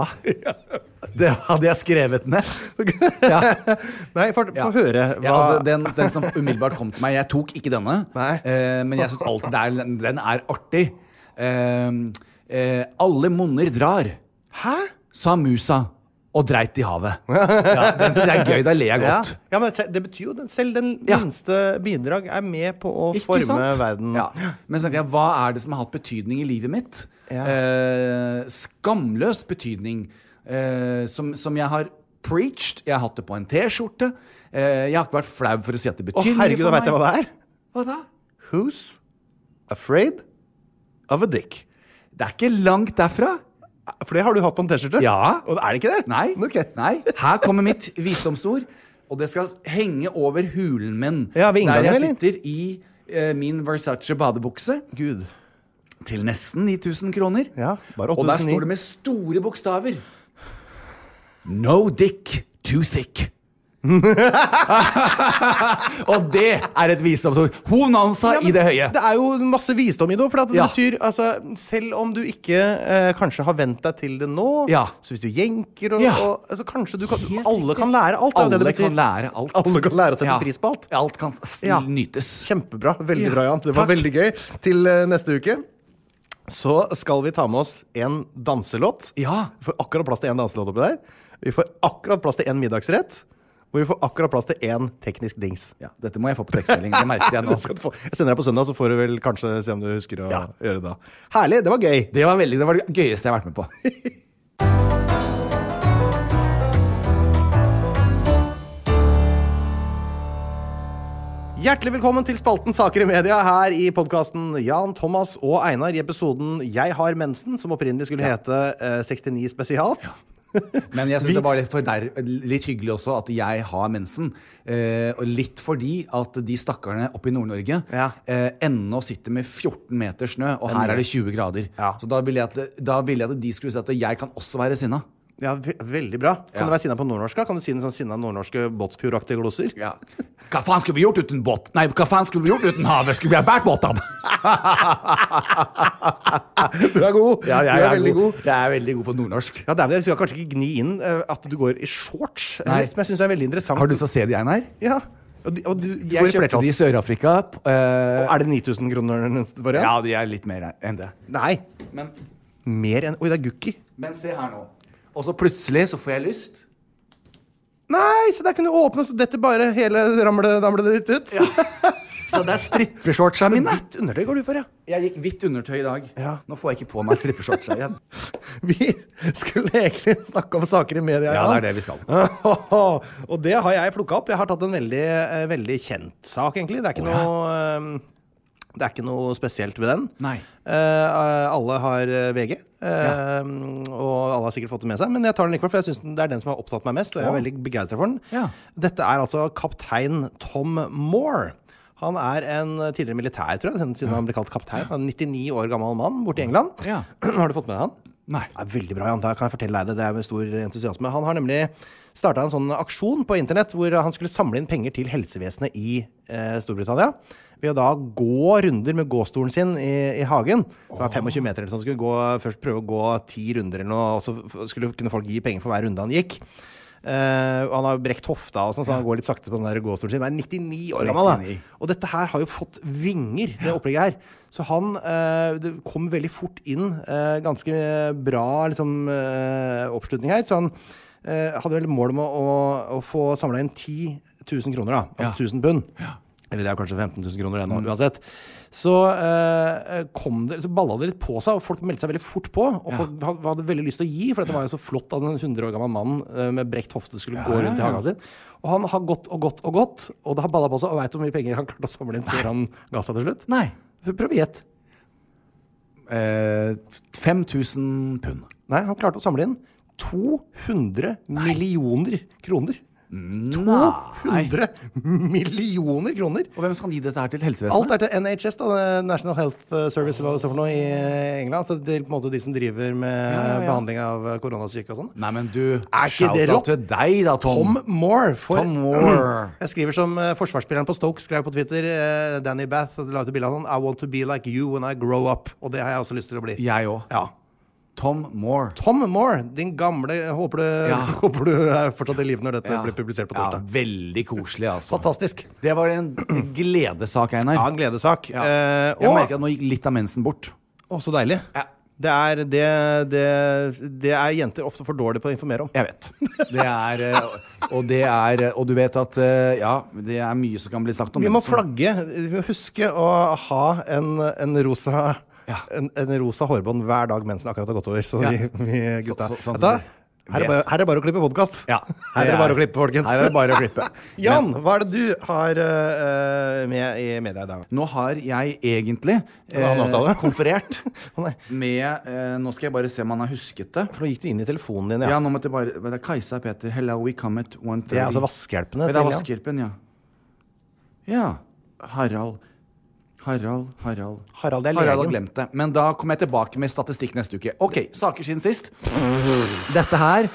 Det hadde jeg skrevet ned. Ja.
Nei, få
Ja.
høre. Hva
Ja, altså, den, den som umiddelbart kom til meg. Jeg tok ikke denne,
Nei.
eh, men jeg syns alltid det er, den er artig. Eh, eh, alle monner drar,
Hæ?
sa musa og dreit i havet. Ja, den syns jeg er gøy. Da ler jeg
Ja.
godt.
ja, men se- det betyr jo den, selv den
Ja.
minste bidrag er med på å
Ikke
forme
sant?
verden.
Ja. Men så tenkte jeg, hva er det som har hatt betydning i livet mitt?
Ja.
Eh, skamløs betydning. Eh, som, som jeg har preached. Jeg har hatt det på en T-skjorte. Eh, jeg har ikke vært flau for å si at det
Å,
betyr
herregud, da vet jeg hva det er.
Hva da?
Who's afraid of a dick?
Det er ikke langt derfra.
For det har du hatt på en T-skjorte?
Ja.
Og er det ikke det?
Nei.
Ok.
Nei. Her kommer mitt visdomsord, og det skal henge over hulen min.
Ja, ved inngangen,
der jeg
eller?
sitter i eh, min Versace badebukse
Gud.
til nesten ni tusen kroner.
Ja, bare
og der
åtte tusen ni.
står det med store bokstaver: No dick too thick. Og det er et visdomsord. Honansa
Ja, men
i det høye.
Det er jo masse visdom i det, for at det
Ja.
betyr, altså, selv om du ikke eh, kanskje har vent deg til det nå,
Ja.
så hvis du jenker og,
Ja.
og altså, kanskje du kan,
Helt
alle
riktig.
kan lære alt. det er jo det
Alle
det betyr.
kan lære alt.
Alle kan lære å sette
Ja.
pris på alt.
Alt kan s-
Ja.
nytes.
Kjempebra. Veldig
Ja,
bra, Jan. Det var
takk.
veldig gøy. Til eh, neste uke så skal vi ta med oss en danselåt.
Ja.
Vi får akkurat plass til en danselåt oppi der. Vi får akkurat plass til en middagsrett. Og vi får akkurat plass til en teknisk dings.
Ja, dette må jeg få på tekstmelding. Det merker jeg nå.
Det skal du få. Jeg sender deg på søndag, så får du vel kanskje se om du husker å
Ja.
gjøre det da. Herlig, det var gøy.
Det var veldig, det var det gøyeste jeg har vært med på.
Hjertelig velkommen til spalten Saker i media her i podcasten Jan, Thomas og Einar i episoden Jeg har mensen, som opprinnelig skulle hete eh, sekstini spesial.
Men jeg synes det var litt, for der, litt hyggelig også at jeg har mensen. Eh, og litt fordi at de stakkarene oppe i Nord-Norge
Ja.
eh, ennå sitter med fjorten meter snø, og her er det tjue grader.
Ja.
Så da ville jeg, at- da ville jeg at de skulle si at jeg kan også være sinna.
Ja, ve veldig bra. Kan
Ja.
du være sinna på nordnorsk? Kan du si en sånn sinna nordnorske Båtsfjord-aktige glosser?
Ja. Hva faen skulle vi gjort uten båt? Nei, hva faen skulle vi gjort uten havet? Skulle vi ha båret båtene?
Du er god. du er, veldig god.
Jeg er veldig god på nordnorsk.
Ja, det er det. Jeg skal kanskje ikke gni inn eh, at du går i shorts, eh,
Nei.
som jeg syns er veldig interessant.
Har du lyst til å se de, Einar?
Ja. Og, de, og du, du
Jeg
går i
kjøpte de i
flertalls-
Sør-Afrika. eh,
Og er det ni tusen kroner variant?
ja, de er litt mer enn det.
Nei.
Men,
Mer enn Oi, det er Gukki.
men se her nå. Og så plutselig så får jeg lyst.
Nei, så der kunne du åpne, så dette bare hele ramledamlet ditt ut.
Så det er strippeshortsa mine.
Hvitt undertøy går du for, ja.
Jeg gikk hvitt undertøy i dag.
Ja.
Nå får jeg ikke på meg strippeshortsa igjen.
Vi skulle egentlig snakke om saker i media.
Ja, det er det vi skal.
Og det har jeg plukka opp. Jeg har tatt en veldig, eh, veldig kjent sak, egentlig. Det er ikke
Å, ja.
noe eh, Det er ikke noe spesielt ved den.
Nei.
Eh, alle har eh, V G, eh, og alle har sikkert fått det med seg. Men jeg tar den likevel, for jeg synes det er den som har opptatt meg mest. Og jeg er
Å.
veldig begeistret for den.
Ja.
Dette er altså kaptein Tom Moore. Han er en tidligere militær, tror jeg, siden han ble kalt kaptein. Han er en nittini år gammel mann borte i England.
Ja.
Har du fått med deg han?
Nei.
Det er veldig bra, Jan. Da kan jeg fortelle deg det. Det er med stor entusiasme. Han har nemlig starta en sånn aksjon på internett hvor han skulle samle inn penger til helsevesenet i eh, Storbritannia. Ved å da gå runder med gåstolen sin i, i hagen. Det var tjuefem meter eller sånn. Skulle gå, først prøve å gå ti runder eller noe, og så f- skulle kunne folk gi penger for hver runde han gikk. Eh, og han har brekt hofta, og sånn, så han går litt sakte på den der gåstolen sin. Han er nittini år gammel. Da.
nittini.
Og dette her har jo fått vinger, det opplegget her. Så han eh, det kom veldig fort inn. Eh, ganske bra liksom, eh, oppslutning her. Så han eh, hadde vel mål om å, å, å få samla inn ti tusen kroner, da. Altså
Ja.
tusen pund. Eller det er kanskje femten tusen kroner ennå, uansett. Så, eh, kom det, så balla det litt på seg, og folk meldte seg veldig fort på. Og
Ja.
folk hadde, hadde veldig lyst til å gi, for dette var jo så flott at en hundre år gammel mann eh, med brekt hofte skulle gå rundt i
ja.
hagen sin. Og han har gått og gått og gått, og det har balla på seg. Og veit du hvor mye penger han klarte å samle inn før han ga seg til slutt?
Nei.
Prøv å gjette.
Eh, fem tusen pund.
Nei, han klarte å samle inn to hundre millioner kroner. to
Nei.
hundre millioner kroner!
Og hvem skal gi dette her til
Alt
helsevesenet?
er til N H S, da, National Health Service, eller hva det står for noe, i England. Så det er på en måte de som driver med
Ja, ja, ja.
behandling av koronasyke og sånn.
Nei, men du,
Er ikke det
shout-out
rått?
til deg da, Tom.
Tom Moore. For,
Tom Moore.
Jeg skriver som uh, forsvarsspilleren på Stoke skrev på Twitter, uh, Danny Bath, la ut et bilde av han. I want to be like you when I grow up. Og det har jeg også lyst til å bli.
Jeg òg.
Ja.
Tom Moore.
Tom Moore, din gamle Håper du,
Ja.
håper du er fortsatt i live når dette
Ja.
blir publisert på
Ja,
torsdag.
veldig koselig, altså.
Fantastisk.
Det var en gledesak, Einar.
Ja, en gledesak.
Ja.
Eh,
Jeg
og,
merker at nå gikk litt av mensen bort.
å, så deilig.
Ja.
Det er, det, det, det er jenter ofte for dårlige på å informere om.
Jeg vet. Det er, eh, og det er Og du vet at eh, ja, det er mye som kan bli sagt om
Vi må
mensen.
flagge. Vi må huske å ha en, en rosa
Ja.
en, en rosa hårbånd hver dag mensen akkurat har gått over. Så
Ja.
vi, vi gutta
Så- så- sånn
Vet du hva?
som vi
her, er bare, her er det bare å klippe podkast.
Ja.
Her er det bare å klippe, folkens.
Her er det bare å klippe.
Jan, hva er det du har uh, med i media i dag?
Nå har jeg egentlig
Hva er en avtale?
konferert
Å nei,
med eh, Nå skal jeg bare se om han har husket det.
for nå gikk du inn i telefonen din,
Ja,
ja.
nå måtte jeg bare det er Kajsa Peter. Hello, we come at one thirty.
Det er altså vaskehjelpene
Det er
til Jan.
vaskehjelpen, ja. Ja. Harald. Harald, Harald.
Harald er
Harald har
legen.
glemt det. Men da kommer jeg tilbake med statistikk neste uke. Ok, saker siden sist. Dette her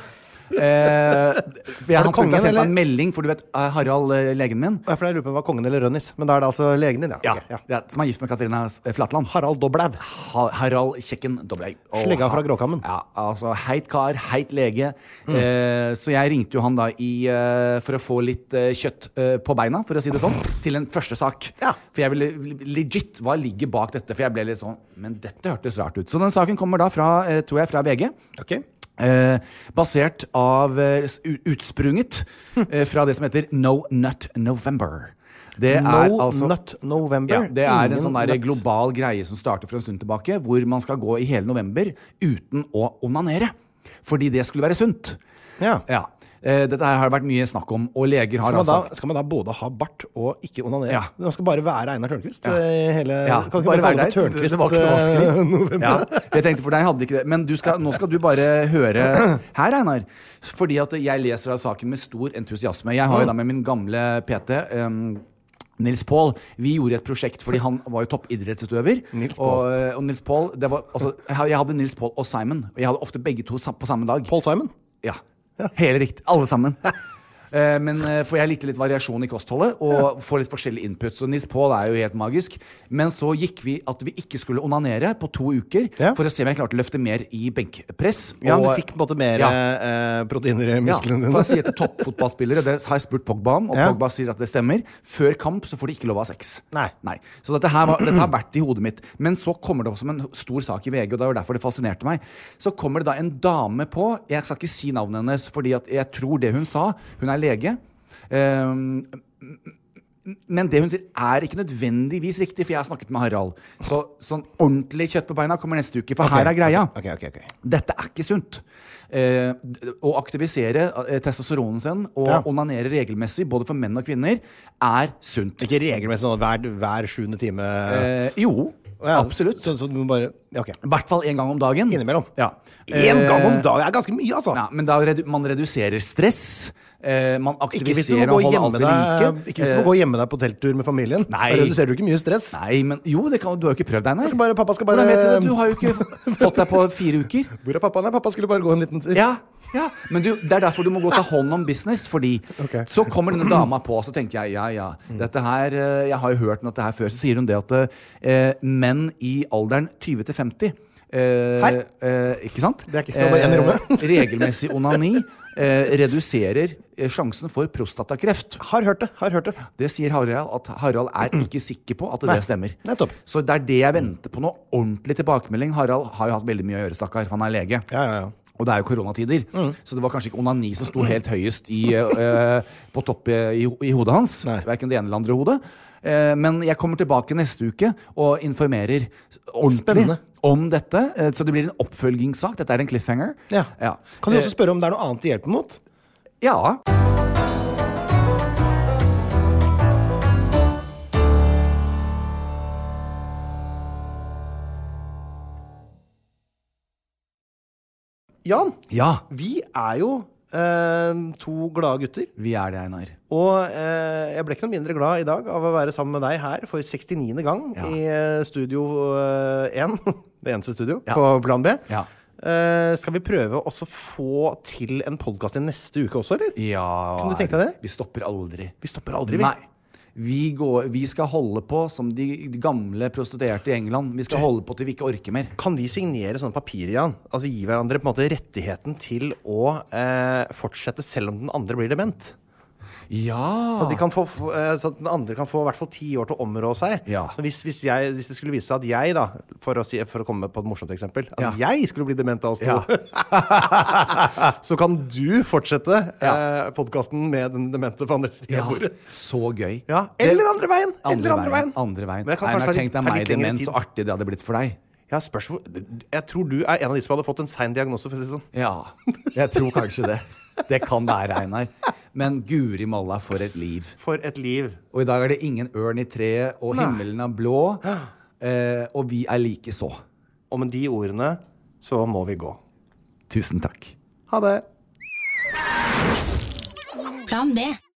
Eh, for jeg, han
kongen,
skulle ha sendt meg
eller?
en melding, for du vet, eh, Harald, eh, legen min,
Ja, for jeg lurer på om det var kongen eller Rønnis. Men da er det altså legen din, ja.
ja,
Ok, ja.
ja, som er gift med Katarina eh, Flatland.
Harald Doblaug.
Ha, Harald Kjekken Doblaug. Og
Slegga fra
ha-
Gråkammen.
Ja, altså heit kar, heit lege. Eh, så jeg ringte jo han da i, eh, for å få litt eh, kjøtt eh, på beina, for å si det sånn, til en første sak.
Ja.
For jeg ville legit, hva ligger bak dette? For jeg ble litt sånn, men dette hørtes rart ut. Så den saken kommer da fra, eh, tror jeg, fra V G.
Ok.
Eh, basert av eh, s- u- utsprunget eh, fra det som heter No Nut November. Det er
No
altså
Nut November.
ja, det er en
Ingen
sånn der
nøtt.
global greie som starter for en stund tilbake, hvor man skal gå i hele november uten å onanere. Fordi det skulle være sunt.
Ja.
Ja. Eh, dette her har det vært mye snakk om, og leger har
Skal man,
da
da,
sagt
skal man da både ha bart og ikke onanere?
Ja.
Man skal bare være Einar Tørnquist?
Ja.
eh, Hele,
Ja,
kan ikke
bare være
kalle
der.
det Tørnquist,
Det var ikke noe vanskelig.
eh, november.
Ja, jeg tenkte for deg hadde ikke det. Men du skal, nå skal du bare høre her, Einar. Fordi at jeg leser av saken med stor entusiasme. Jeg har jo da med min gamle P T um, Nils Paul, vi gjorde et prosjekt fordi han var jo toppidrettsutøver.
Nils
og,
Paul.
og Nils Paul, det var, altså, jeg hadde Nils Paul og Simon. Og jeg hadde ofte begge to sam- på samme dag.
Paul Simon?
Ja, hele riktig. Alle sammen. Eh, Men eh, for jeg likte litt variasjon i kostholdet og få litt forskjellig input. Så Nils Paul er jo helt magisk. Men så gikk vi at vi ikke skulle onanere på to uker
Ja.
for å se om jeg klarte å løfte mer i benkpress.
Ja,
og,
du fikk på en måte mer
Ja.
eh, proteiner i
ja,
musklene
for
dine.
jeg sier til toppfotballspillere, det har jeg spurt Pogba om, og
Ja.
Pogba sier at det stemmer. Før kamp så får de ikke lov å ha sex.
Nei.
Så dette, her var, dette har vært i hodet mitt. Men så kommer det også som en stor sak i V G, og det var derfor det fascinerte meg. Så kommer det da en dame på, jeg skal ikke si navnet hennes, fordi at jeg tror det hun sa, hun er lege. Um, men det hun sier er ikke nødvendigvis riktig, for jeg har snakket med Harald. Så sånn ordentlig kjøtt på beina kommer neste uke, for her er greia.
Ok, ok, ok.
Dette er ikke sunt. Eh, å aktivisere eh, testosteronen sin og
Ja.
onanere regelmessig, både for menn og kvinner, er sunt.
Ikke regelmessig sånn hver, hver sjuende time?
Eh, jo,
Ja,
absolutt.
Så, så du må bare, ja, ok.
I hvert fall en gang om dagen.
Innimellom.
Ja.
En gang om
Eh,
dagen er ganske mye, altså.
Ja, men da redu man reduserer stress. Eh, man
Ikke hvis du
aktiviserer
må
og
gå
holder
hjemme
alt ved like.
deg, ikke hvis du må gå hjemme deg på telttur med familien.
Nei.
Da reduserer du ikke mye stress.
Nei, men jo, det kan, du har jo ikke prøvd deg, nei.
Jeg skal bare, pappa skal bare
Hvordan vet du det? Du har jo ikke fått deg på fire uker.
Hvor er pappa? Nei, pappa skulle bare gå en liten tur.
Ja, ja. Men du, det er derfor du må gå ta hånd om business. Fordi
Ok.
så kommer denne dama på, så tenker jeg ja, ja. Dette her, eh, jeg har jo hørt om dette her før. Så sier hun det at eh, menn i alderen tyve til femti eh,
Hei.
eh, ikke sant?
Det er ikke- det var bare en i rommet.
Eh, regelmessig onani eh, reduserer eh, sjansen for prostatakreft.
Har hørt det, har hørt det.
Det sier Harald, at Harald er ikke sikker på at
Nei,
det stemmer.
nettopp.
Så det er det jeg venter på nå. Ordentlig tilbakemelding. Harald har jo hatt veldig mye å gjøre, stakkar. for Han er lege.
Ja, ja, ja.
Og det er jo koronatider, så det var kanskje ikke onani som sto helt høyest i, eh, på topp eh, i, i hodet hans.
Nei.
Hverken det ene eller andre hodet. Eh, men jeg kommer tilbake neste uke og informerer ordentlig
Spennende.
om dette. Eh, så det blir en oppfølgingssak. Dette er en cliffhanger.
Ja.
Ja.
Kan du
Eh,
også spørre om det er noe annet det hjelper mot?
Ja.
Jan,
Ja,
vi er jo eh, to glade gutter.
vi er det, Einar.
Og eh, jeg ble ikke noe mindre glad i dag av å være sammen med deg her for sekstiniende gang
Ja.
i eh, studio én. Det eneste studio
Ja.
på Plan B.
Ja.
Eh, skal vi prøve også få til en podkast i neste uke også, eller?
Ja,
Kunne du tenkt deg det?
Vi stopper aldri.
Vi stopper aldri, vi.
Nei. Vi, går, vi skal holde på som de gamle prostituerte i England. Vi skal holde på til vi ikke orker mer.
Kan vi signere sånne papirer, Jan? At vi gir hverandre på en måte rettigheten til å eh, fortsette selv om den andre blir dement?
Ja!
Så at, de kan få, få- eh, så at den andre kan få i hvert fall ti år til å områ seg.
Ja.
Så hvis, hvis, jeg, hvis det skulle vise seg at jeg, da, for å, si, for å komme på et morsomt eksempel, at
Ja.
jeg skulle bli dement av oss to,
Ja.
så kan du fortsette
Ja.
eh, podkasten med den demente på andre siden
Ja,
av bordet.
så gøy.
Ja. Eller andre veien!
Andre
Eller andre veien.
Andre veien.
Men jeg kan
Einar,
kanskje
tenk deg
ta
meg
litt lengre
dement,
tid.
så artig det hadde blitt for deg.
Ja, spørsmål Jeg tror du er en av de som hadde fått en sein diagnose, for å si det sånn.
Ja, jeg tror kanskje det. Det kan være, Einar. Men guri malla, for et liv.
For et liv.
Og i dag er det ingen ørn i treet, og
Nei.
himmelen er blå. Eh, og vi er like så.
Og med de ordene så må vi gå.
Tusen takk.
Ha det.
Plan B.